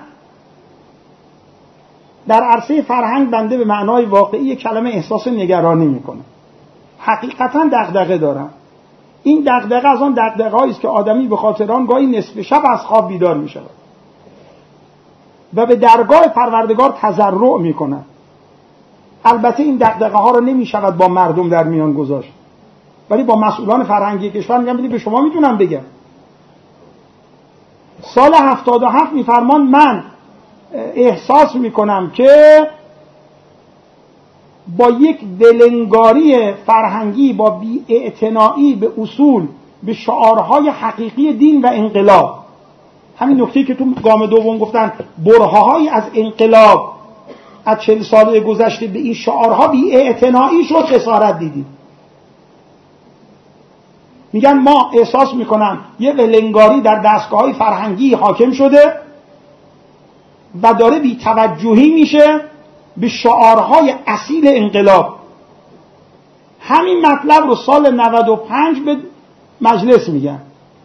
در عرصه فرهنگ بنده به معنای واقعی کلمه احساس نگرانی میکنه. حقیقتا دغدغه دارم. این دغدغه از آن دغدغه‌ای است که آدمی به خاطر آن گاهی نصف شب از خواب بیدار میشود و به درگاه پروردگار تضرع میکنه. البته این دغدغه ها رو نمیشود با مردم در میان گذاشت، ولی با مسئولان فرهنگی کشور میگم ببینید به شما میتونم بگم. سال 77 میفرمان من احساس میکنم که با یک ولنگاری فرهنگی، با بی‌اعتنایی به اصول، به شعارهای حقیقی دین و انقلاب، همین نکته که تو گام دوم گفتن برهه‌های از انقلاب از 40 سال گذشته به این شعارها بی‌اعتنایی شد، خسارت دیدیم. میگن ما احساس میکنم یه ولنگاری در دستگاه‌های فرهنگی حاکم شده و داره بی‌توجهی میشه به شعارهای اصیل انقلاب. همین مطلب رو سال 95 به مجلس میگن.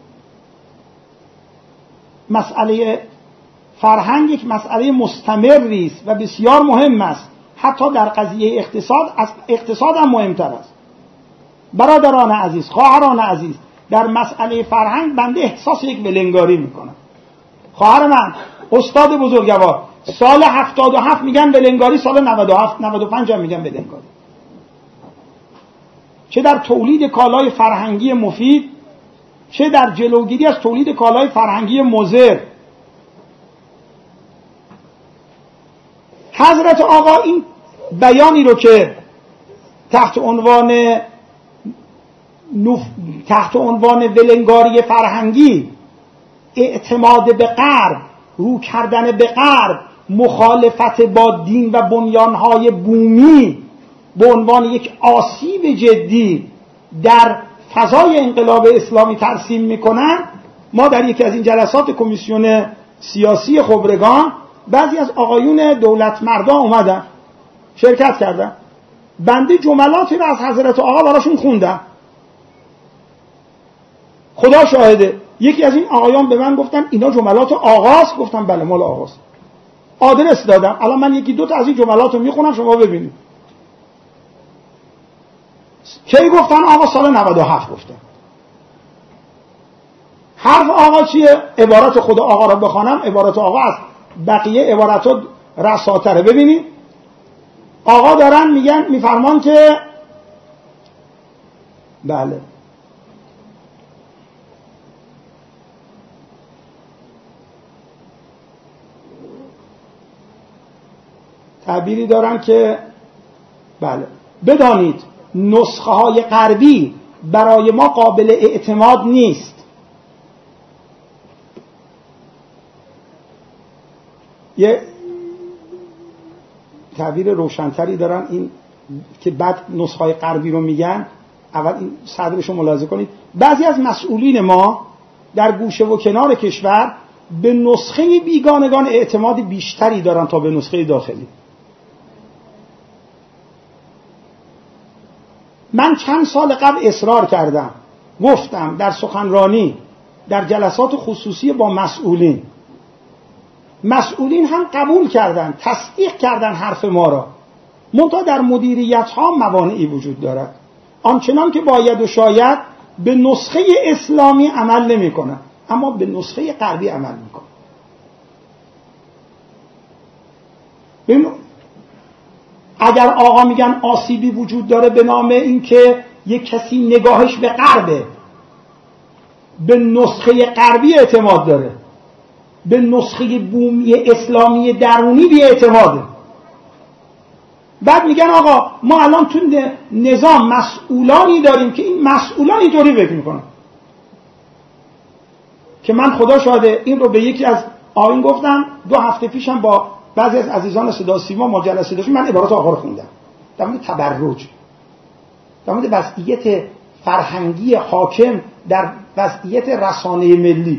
مسئله فرهنگ یک مسئله مستمری است و بسیار مهم است، حتی در قضیه اقتصاد، از اقتصاد هم مهمتر است. برادران عزیز، خواهران عزیز، در مسئله فرهنگ بنده احساس یک ولنگاری میکنم. خواهر من استاد بزرگوار سال 77 میگن ولنگاری، سال 97 95 هم میگن ولنگاری. چه در تولید کالای فرهنگی مفید، چه در جلوگیری از تولید کالای فرهنگی مضر. حضرت آقا این بیانی رو که تحت عنوان ولنگاری فرهنگی، اعتماد به غرب، رو کردن به غرب، مخالفت با دین و بنیانهای بومی به عنوان یک آسیب جدی در فضای انقلاب اسلامی ترسیم میکنن، ما در یکی از این جلسات کمیسیون سیاسی خبرگان بعضی از آقایون دولت مردا اومدن شرکت کردن، بنده جملاتی رو از حضرت آقا براشون خوندم. خدا شاهده یکی از این آقایان به من گفتن اینا جملات آقاست. گفتم بله مال آقاست. آدرس دادم. الان من یکی دو تا از این جملات رو میخونم شما ببینید. کی گفتن آقا؟ سال 97 گفتن. حرف آقا چیه؟ عبارت خود آقا رو بخوانم، عبارت آقا از بقیه عبارات رساتره. ببینید آقا دارن میگن، میفرمان که بله تعبیری دارن که بله بدانید نسخه های غربی برای ما قابل اعتماد نیست. یه تعبیر روشنتری دارن این که بعد نسخه های غربی رو میگن. اول این صدرش رو ملاحظه کنید. بعضی از مسئولین ما در گوشه و کنار کشور به نسخه بیگانگان اعتماد بیشتری دارن تا به نسخه داخلی. من چند سال قبل اصرار کردم، گفتم در سخنرانی در جلسات خصوصی با مسئولین هم قبول کردن، تصدیق کردن حرف ما را. منتها در مدیریت ها موانعی وجود دارد. آنچنان که باید و شاید به نسخه اسلامی عمل نمی کنن، اما به نسخه غربی عمل می کنن. اگر آقا میگن آسیبی وجود داره به نام این که یک کسی نگاهش به غربه، به نسخه غربی اعتماد داره، به نسخه بومی اسلامی درونی بی اعتماده. بعد میگن آقا ما الان تو نظام مسئولانی داریم که این مسئولان اینطوری فکر میکنن. که من خدا شاهده این رو به یکی از آیین گفتم. 2 هفته پیشم با بعضی از عزیزان صدا سیما ما جلسه داشتیم. من عبارات آقا رو خوندم در مورد تبرج، در مورد وضعیت فرهنگی حاکم در وضعیت رسانه ملی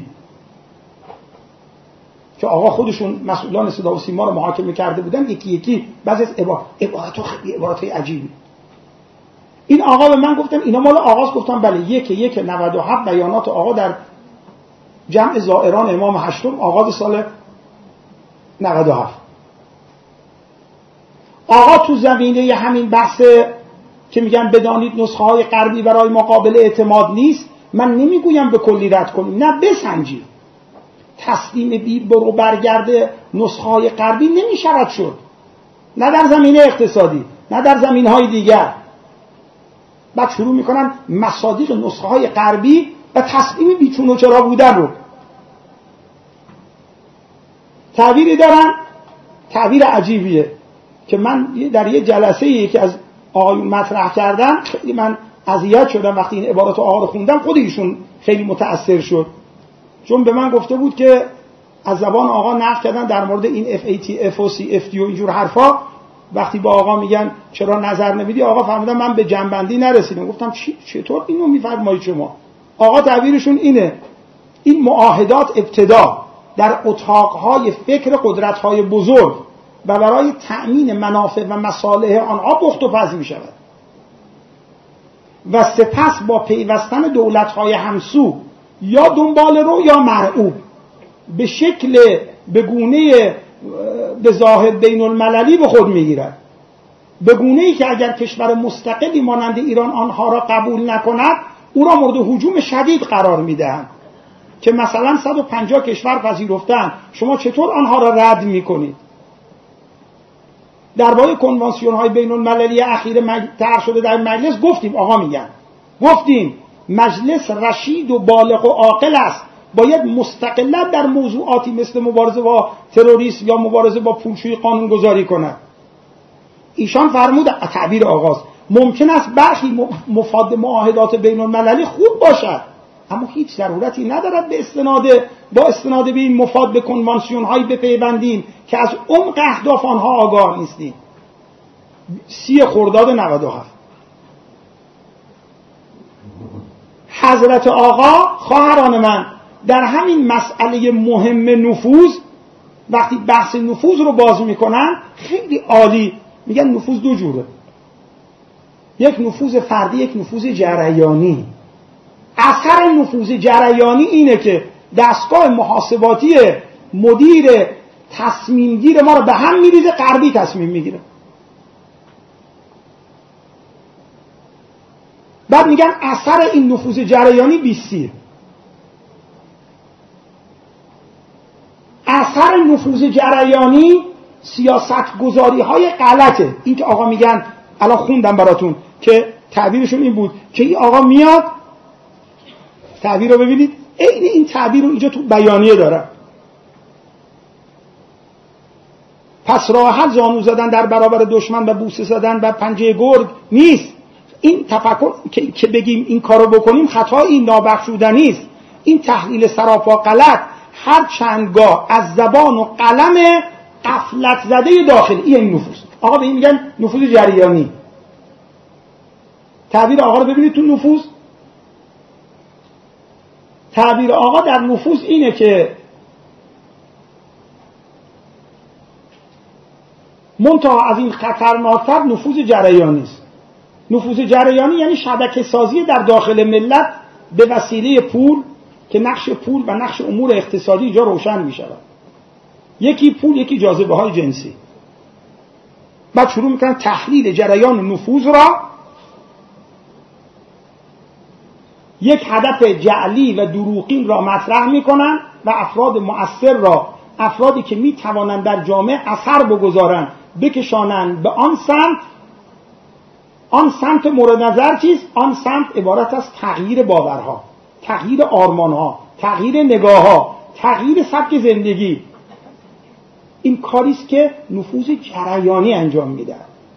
که آقا خودشون مسئولان صدا و سیما رو محاکمه کرده بودن. یکی یکی بعضی از عبارات خیلی عبارات عجیبی. این آقا به من گفتن اینا مال آقاست. گفتم بله. 1/97 بیانات آقا در جمع زائران امام هشتم آغاز سال 97. آقا تو زمینه همین بحث که میگن بدانید نسخه های غربی برای ما قابل اعتماد نیست، من نمیگویم به کلی رد کنیم، نه بسنجید. تسلیم بی برو برگرده نسخه های غربی نمیشود شد، نه در زمینه اقتصادی نه در زمینه های دیگر. بعد شروع میکنن مصادیق نسخه های غربی و تسلیم بیچون و چرا بودن رو تعبیری دارن. تعبیر عجیبیه که من در یه جلسه یکی از آقایون مطرح کردن. خیلی من اذیت شدم وقتی این عبارات آقا رو خوندم. خود ایشون خیلی متأثر شد، چون به من گفته بود که از زبان آقا نقل کردن در مورد این FAT FOC FT و اینجور حرفا. وقتی با آقا میگن چرا نظر نمیدی، آقا فرمودن من به جنبندی نرسیدم. گفتم چطور اینو میفرمایید شما؟ آقا تعبیرشون اینه: این معاهدات ابتدا در اتاقهای فکر قدرت‌های بزرگ و برای تأمین منافع و مصالح آنها پخت و پز می‌شود و سپس با پیوستن دولت‌های همسو یا دنبال رو یا مرعوب به شکل به گونه به ظاهر بین المللی به خود می‌گیرد، به گونه‌ای که اگر کشور مستقلی مانند ایران آنها را قبول نکند او را مورد هجوم شدید قرار می‌دهند. که مثلا 150 کشور پذیرفتن، شما چطور آنها را رد می‌کنید؟ درباره کنوانسیون‌های بین‌المللی اخیر طرح شده در مجلس گفتیم، آقا میگن گفتیم مجلس رشید و بالغ و عاقل است، باید مستقلا در موضوعاتی مثل مبارزه با تروریسم یا مبارزه با پولشویی قانونگذاری کند. ایشان فرمود، تعبیر آغاز، ممکن است برخی مفاد معاهدات بین‌المللی خوب باشد، اما هیچ ضرورتی ندارد با استناد به این مفاد به کنوانسیون‌هایی بپیوندیم که از عمق اهداف آنها آگاه نیستیم. 30 خرداد 97. حضرت آقا خواهران من در همین مسئله مهم نفوذ وقتی بحث نفوذ رو باز میکنن خیلی عالی میگن نفوذ دو جوره، یک نفوذ فردی، یک نفوذ جریانی. اثر نفوذ جریانی اینه که دستگاه محاسباتی مدیر تصمیم گیر ما رو به هم میریزه، غربی تصمیم میگیره. بعد میگن اثر این نفوذ جریانی بیستیه. اثر نفوذ جریانی سیاست گذاری های غلطه. این که آقا میگن الان خوندم براتون که تعبیرشون این بود که این آقا میاد، تعبیر رو ببینید، این تعبیر رو اینجا تو بیانیه داره. پس راه حل زانو زدن در برابر دشمن و بوسه زدن و پنجه گرگ نیست. این تفکر که بگیم این کارو بکنیم خطایی نابخشودنی است. این تحلیل سراپا غلط هر چندگاه از زبان و قلم غفلت زده داخلی این نفوذ. آقا به این میگن نفوذ جریانی. تعبیر آقا رو ببینید تو نفوذ. تعبیر آقا در نفوذ اینه که منتها از این خطرناکتر نفوذ جریانی است. نفوذ جریانی یعنی شبکه سازی در داخل ملت به وسیله پول که نقش پول و نقش امور اقتصادی اینجا روشن می شود. یکی پول، یکی جاذبه های جنسی. بعد شروع میکنن تحلیل جریان نفوذ را یک هدف جعلی و دروغین را مطرح میکنن و افراد مؤثر را، افرادی که میتوانند در جامعه اثر بگذارند، بکشانند به آن سمت. آن سمت مورد نظر چیست؟ آن سمت عبارت از تغییر باورها، تغییر آرمانها، تغییر نگاهها، تغییر سبک زندگی. این کاریست که نفوذ جریانی انجام میده.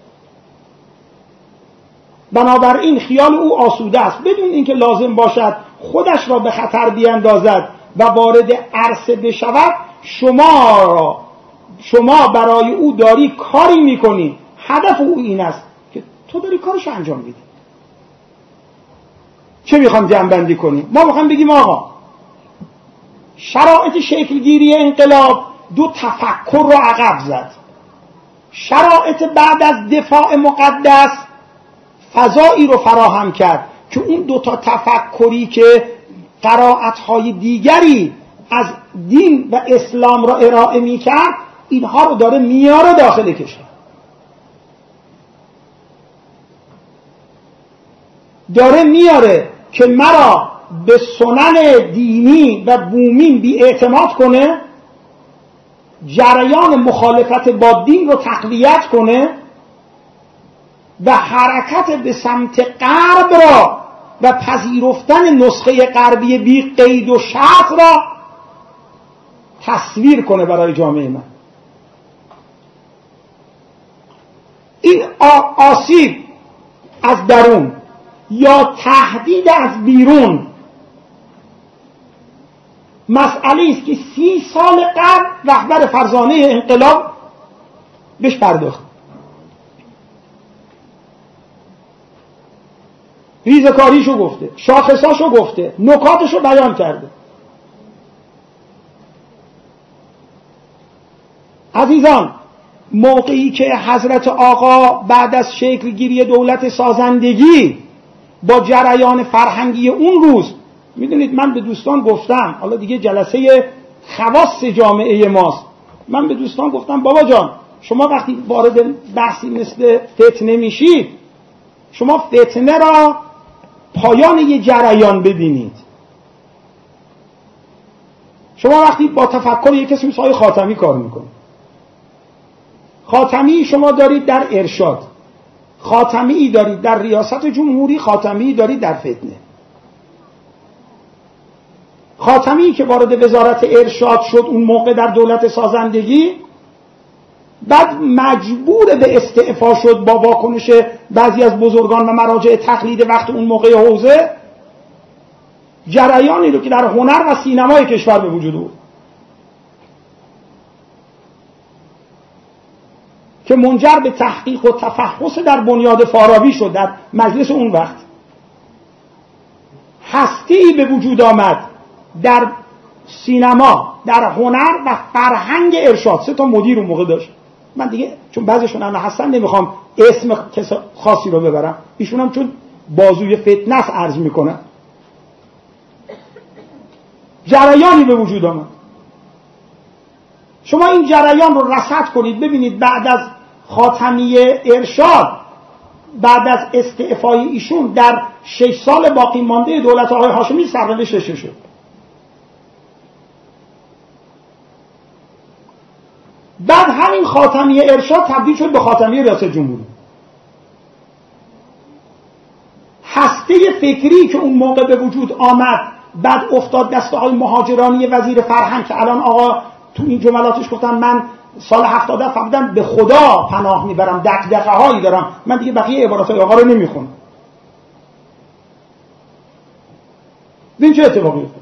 بنابراین خیال او آسوده است بدون اینکه لازم باشد خودش را به خطر بیاندازد و وارد عرصه بشود. شما برای او داری کاری میکنی، هدف او این است که تو داری کارش انجام میدی. چه میخوام جمع‌بندی کنیم؟ ما میخوام بگیم آقا شرایط شکلگیری انقلاب دو تفکر رو عقب زد. شرایط بعد از دفاع مقدس فضایی رو فراهم کرد که اون دو تا تفکری که قرائت‌های دیگری از دین و اسلام را ارائه می‌کرد اینها رو داره میاره داخل کشور. داره میاره که مرا به سنن دینی و بومین بی‌اعتماد کنه، جریان مخالفت با دین رو تقویت کنه و حرکت به سمت غرب را و پذیرفتن نسخه غربی بی قید و شرط را تصویر کنه برای جامعه من. این آسیب از درون یا تهدید از بیرون مسئله است که 30 سال قبل رهبر فرزانه انقلاب بهش پرداخت. ریزکاریشو گفته، شاخصاشو گفته، نکاتشو بیان کرده. عزیزان، موقعی که حضرت آقا بعد از شکل گیری دولت سازندگی با جریان فرهنگی اون روز، میدونید من به دوستان گفتم، حالا دیگه جلسه خواص جامعه ماست، من به دوستان گفتم بابا جان شما وقتی وارد بحثی مثل فتنه میشید، شما فتنه را پایان یه جریان ببینید. شما وقتی با تفکر یک کسی مثل آقای خاتمی کار میکنید، خاتمی شما دارید در ارشاد، خاتمی دارید در ریاست جمهوری، خاتمی دارید در فتنه. خاتمی که وارد وزارت ارشاد شد اون موقع در دولت سازندگی، بعد مجبور به استعفا شد با واکنش بعضی از بزرگان و مراجع تقلید وقت اون موقع حوزه، جریانی رو که در هنر و سینمای کشور به وجود بود که منجر به تحقیق و تفحص در بنیاد فارابی شد در مجلس اون وقت. هسته‌ای به وجود آمد در سینما، در هنر و فرهنگ ارشاد. 3 تا مدیر اون موقع داشت. من دیگه چون بعضیشون هم هستن نمیخوام اسم کس خاصی رو ببرم، ایشون هم چون بازوی فتنه است عرض میکنن. جریانی به وجود آمد. شما این جریان رو رصد کنید ببینید بعد از خاتمیه ارشاد، بعد از استعفای ایشون در 6 سال باقی مانده دولت آقای هاشمی سرنوشت چه شد. بعد همین خاتمیه ارشاد تبدیل شد به خاتمیه ریاست جمهوری. هسته فکری که اون موقع به وجود آمد بعد افتاد دست آقای مهاجرانی وزیر فرهنگ که الان آقا تو این جملاتش گفتن من سال 70 فهمیدم به خدا پناه میبرم، دغدغه هایی دارم، من دیگه بقیه عبارات آقا رو نمیخونم. ببین چه اتفاقی افتاد.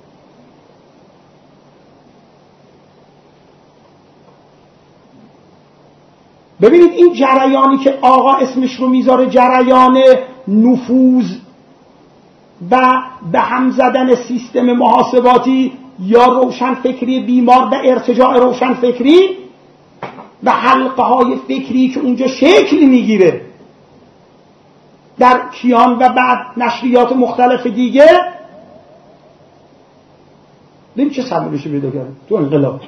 ببینید این جریانی که آقا اسمش رو میذاره جریان نفوذ و به هم زدن سیستم محاسباتی یا روشن فکری بیمار به ارتجاع روشن فکری و حلقه های فکری که اونجا شکل میگیره در کیان و بعد نشریات مختلف دیگه، ببین چه سرنوشتی پیدا کرده تو انقلاب.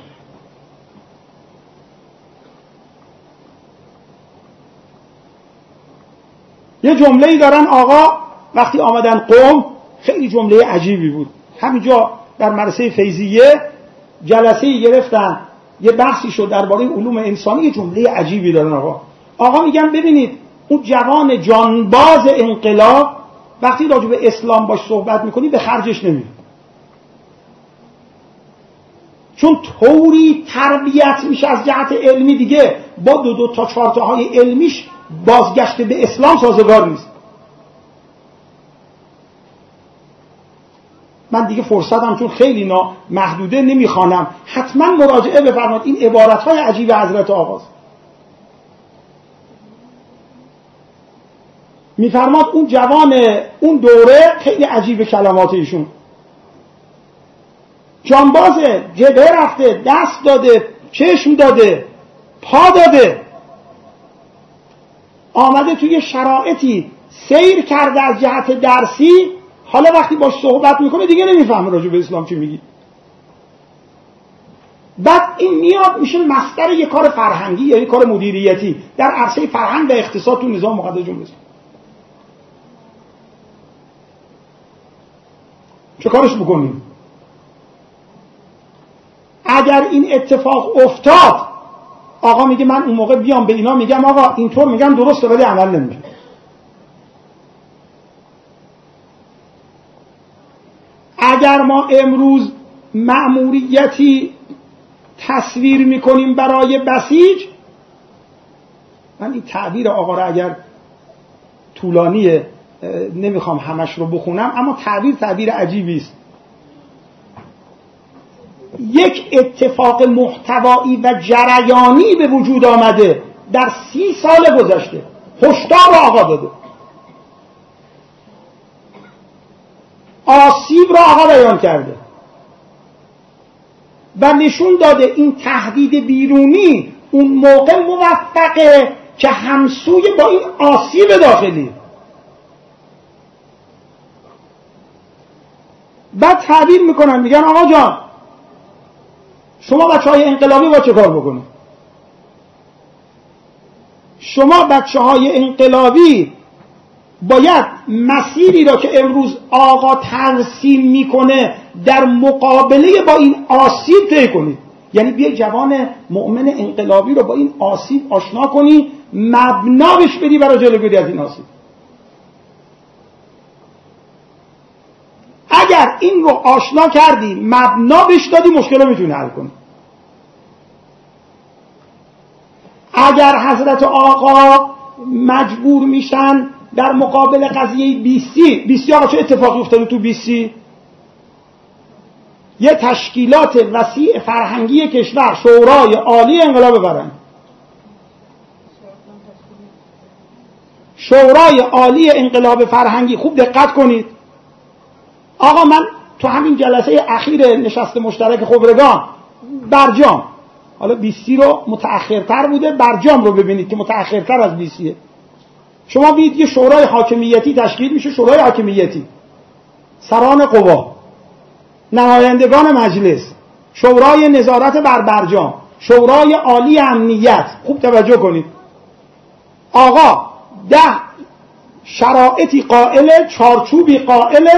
یه جمله‌ای دارن آقا وقتی آمدن قم، خیلی جمله عجیبی بود. همینجا در مدرسه فیضیه جلسه‌ای گرفتن، یه بحثی شد درباره علوم انسانی، یه جمله عجیبی دارن آقا میگن ببینید اون جوان جانباز انقلاب وقتی راجع به اسلام باش صحبت میکنی به خرجش نمیره، چون طوری تربیت میشه از جهت علمی دیگه با 2 تا 4 تاهای علمیش بازگشت به اسلام سازگار نیست. من دیگه فرصتم چون خیلی محدوده نمیخوانم، حتما مراجعه بفرمایید این عبارت‌های عجیب حضرت آقاست. میفرماد اون جوان اون دوره خیلی عجیب کلمات ایشون، جانبازه، جبهه رفته، دست داده، چشم داده، پا داده، آمده توی شرایطی سیر کرده از جهت درسی، حالا وقتی باش صحبت میکنه دیگه نمیفهمه راجع به اسلام چی میگی. بعد این میاد میشه مصدر یک کار فرهنگی یا یک کار مدیریتی در عرصه فرهنگ و اقتصاد تو نظام مقدس جمهوری اسلامی. چه کارش بکنیم؟ اگر این اتفاق افتاد آقا میگه من اون موقع بیام به اینا میگم آقا اینطور میگم درسته ولی عمل نمیشه. اگر ما امروز مأموریتی تصویر میکنیم برای بسیج، من این تعبیر آقا را اگر طولانیه نمیخوام همش رو بخونم، اما تعبیر عجیبی است. یک اتفاق محتوایی و جریانی به وجود آمده در 30 سال گذشته، هشدار آقا داده، آسیب را آقا بیان کرده و نشون داده این تهدید بیرونی اون موقع موفقه که همسوی با این آسیب داخلی. بعد تعبیر میکنن میگن آقا جان شما بچه‌های انقلابی با چه کار بکنید؟ شما بچه‌های انقلابی باید مسیری را که امروز آقا ترسیم میکنه در مقابله با این آسیب طی کنید. یعنی بیا جوان مؤمن انقلابی رو با این آسیب آشنا کنی، مبنا بهش بدی برای جلوگیری از این آسیب. اگر این رو آشنا کردی، مبنا بهش دادی، مشکل رو میتونی حل کنی. اگر حضرت آقا مجبور میشن در مقابل قضیه بیسی آقا چه اتفاقی افتاده تو بیسی؟ یه تشکیلات وسیع فرهنگی کشور، شورای عالی انقلاب فرهنگی، شورای عالی انقلاب فرهنگی، خوب دقت کنید، آقا من تو همین جلسه اخیر نشست مشترک خبرگان برجام، حالا بیستی رو متأخرتر بوده، برجام رو ببینید که متأخرتر از بیستیه. شما بید یه شورای حاکمیتی تشکیل میشه، شورای حاکمیتی، سران قوا، نمایندگان مجلس، شورای نظارت بر برجام، شورای عالی امنیت. خوب توجه کنید آقا، 10 شرایطی قائله، چارچوبی قائله.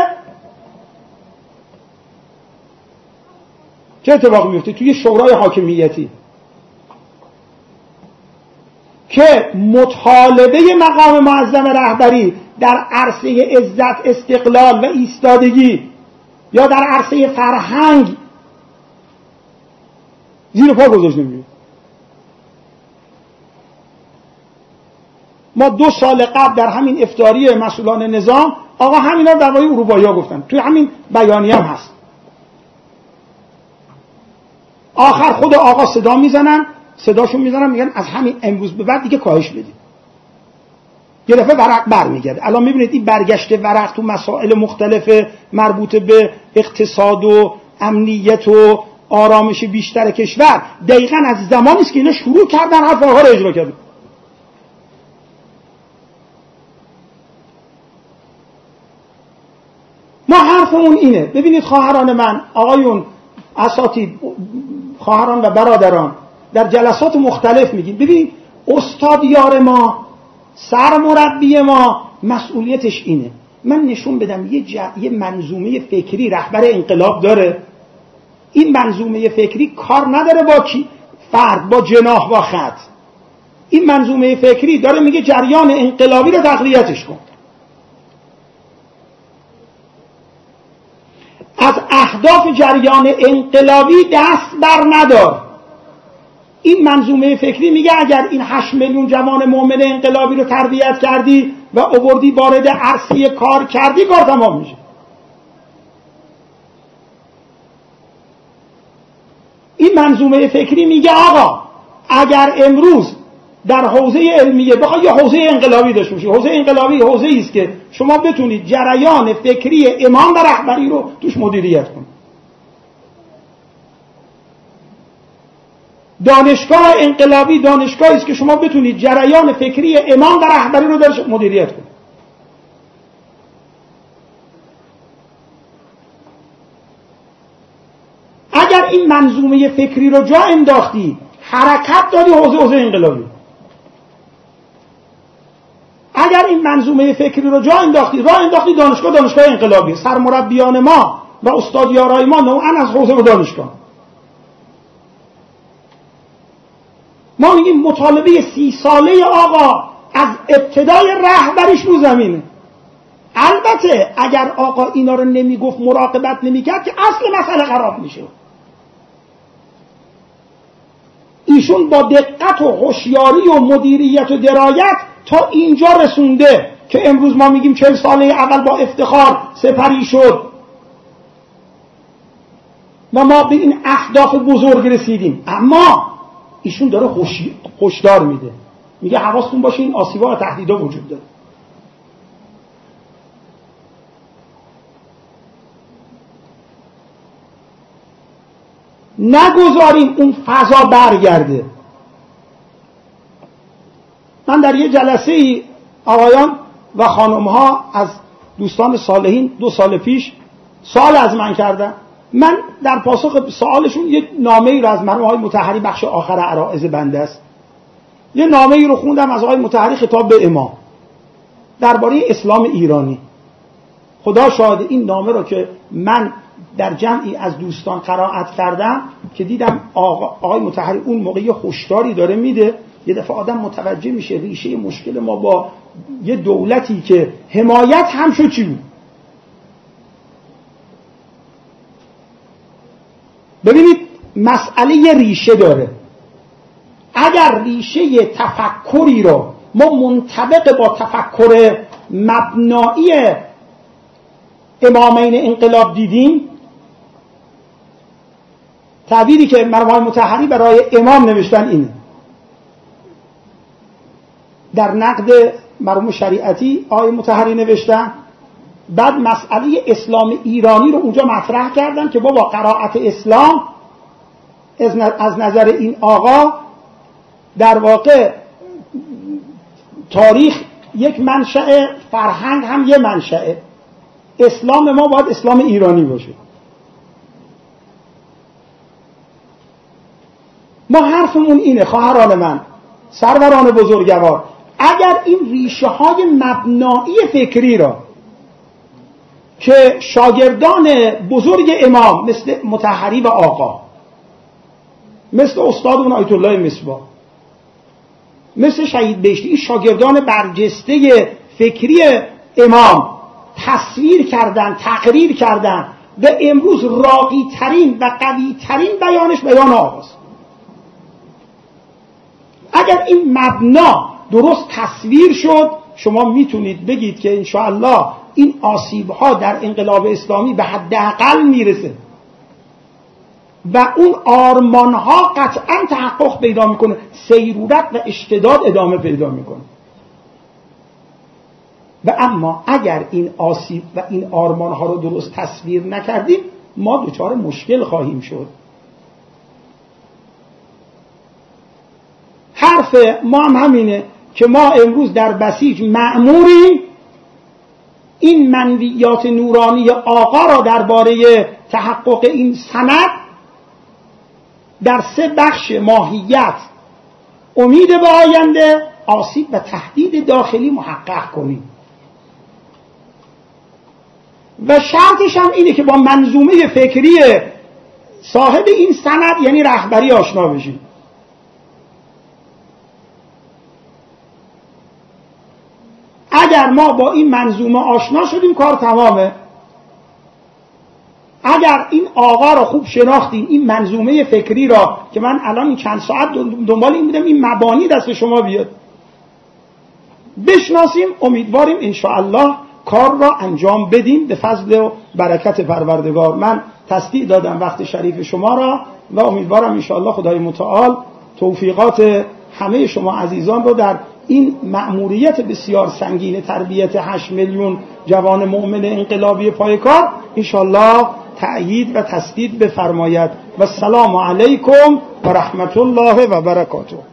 چه اتفاقی میفته توی شورای حاکمیتی؟ که مطالبه مقام معظم رهبری در عرصه عزت، استقلال و ایستادگی یا در عرصه فرهنگ زیر پا گذاشته میشه. ما 2 سال قبل در همین افطاری مسئولان نظام آقا همینا در مورد اروپایی‌ها گفتن، توی همین بیانیه هم هست. آخر خود آقا صداشون میزنن میگن از همین امروز به بعد دیگه کاهش بدید. یه دفعه ورق برمیگرده. الان میبینید این برگشت ورق تو مسائل مختلف مربوط به اقتصاد و امنیت و آرامش بیشتر کشور دقیقاً از زمانی است که اینا شروع کردن حرف آقا رو اجرا کردن. ما حرفمون اینه. ببینید خواهران من، آقایون، اساتید، خواهران و برادران، در جلسات مختلف میگیم ببینید استادیار ما، سرمربی ما مسئولیتش اینه من نشون بدم یه منظومه فکری رهبر انقلاب داره. این منظومه فکری کار نداره با کی؟ فرد، با جناح، با خط. این منظومه فکری داره میگه جریان انقلابی رو تقویتش کن. از اهداف جریان انقلابی دست بر ندار. این منظومه فکری میگه اگر این 8 میلیون جوان مؤمن انقلابی رو تربیت کردی و آوردی وارد عرصه کار کردی، کار تمام میشه. این منظومه فکری میگه آقا اگر امروز در حوزه علمیه بخوای یه حوزه انقلابی داشته باشی، حوزه انقلابی حوزه‌ای است که شما بتونید جریان فکری امام و رهبری رو توش مدیریت کنید. دانشگاه انقلابی دانشگاهی است که شما بتونید جریان فکری امام و رهبری رو درش مدیریت کنید. اگر این منظومه فکری رو جا انداختی، حرکت دادی حوزه انقلابی. اگر این منظومه فکری رو جا انداختی، راه انداختی دانشگاه انقلابی. سرمربیان ما و استادیارای ما نوعاً از حوزه و دانشگاه. ما میگیم مطالبه 30 ساله آقا از ابتدای رهبریش رو زمینه. البته اگر آقا اینا رو نمیگفت، مراقبت نمیکرد که اصل مسئله خراب میشه. ایشون با دقت و هوشیاری و مدیریت و درایت تا اینجا رسونده که امروز ما میگیم 40 ساله اول با افتخار سپری شد و ما به این اهداف بزرگ رسیدیم. اما ایشون داره هشدار میده، میگه حواستون باشه این آسیب‌ها و تهدیدها وجود داره. نگذاریم اون فضا برگرده. من در یه جلسه آقایان و خانم‌ها از دوستان صالحین 2 سال پیش سوال از من کردن. من در پاسخ سوالشون یک نامه‌ای رو از مرحوم آقای مطهری، بخش آخر عرائض بنده است، یه نامه‌ای رو خوندم از آقای مطهری خطاب به امام درباره اسلام ایرانی. خدا شاهد این نامه رو که من در جمعی از دوستان قرائت کردم که دیدم آقای مطهری اون موقع یه هشداری داره میده، یه دفعه آدم متوجه میشه ریشه مشکل ما با یه دولتی که حمایت هم شد چی بود. ببینید مسئله یه ریشه داره. اگر ریشه تفکری رو ما منطبق با تفکر مبنایی امامین انقلاب دیدیم، تعبیری که مرحوم مطهری برای امام نوشتن اینه، در نقد مرحوم شریعتی آقای مطهری نوشتن بعد مسئله اسلام ایرانی رو اونجا مطرح کردن که بابا قرائت اسلام از نظر این آقا در واقع تاریخ یک منشأ، فرهنگ هم یک منشأ، اسلام ما باید اسلام ایرانی باشه. ما حرفمون اینه خواهران من، سروران بزرگوار، اگر این ریشه های مبنایی فکری را که شاگردان بزرگ امام مثل مطهری و آقا، مثل استادمون آیت الله مصباح، مثل شهید بهشتی، این شاگردان برجسته فکری امام تصویر کردن، تقریر کردن، به امروز راقی ترین و قوی ترین بیانش بیان آقاست. اگر این مبنا درست تصویر شد، شما میتونید بگید که انشاءالله این آسیب‌ها در انقلاب اسلامی به حداقل میرسه و اون آرمان‌ها قطعاً تحقق پیدا میکنه، سیرورت و اشتداد ادامه پیدا میکنه. و اما اگر این آسیب و این آرمان‌ها رو درست تصویر نکردیم، ما دچار مشکل خواهیم شد. حرف ما هم همینه که ما امروز در بسیج مأموریم این منویات نورانی آقا را درباره تحقق این سند در 3 بخش ماهیت، امید به آینده، آسیب و تهدید داخلی محقق کنیم. و شرطش هم اینه که با منظومه فکری صاحب این سند یعنی رهبری آشنا بشیم. اگر ما با این منظومه آشنا شدیم کار تمامه. اگر این آقا را خوب شناختیم، این منظومه فکری را که من الان این چند ساعت دنبال این بودم این مبانی دست شما بیاد بشناسیم، امیدواریم انشاءالله کار را انجام بدیم به فضل و برکت پروردگار. من تصدیق دادم وقت شریف شما را و امیدوارم انشاءالله خدای متعال توفیقات همه شما عزیزان رو در این مأموریت بسیار سنگین تربیت 8 میلیون جوان مؤمن انقلابی پایکار انشاءالله تأیید و تسدید بفرماید. و السلام علیکم و رحمت الله و برکاته.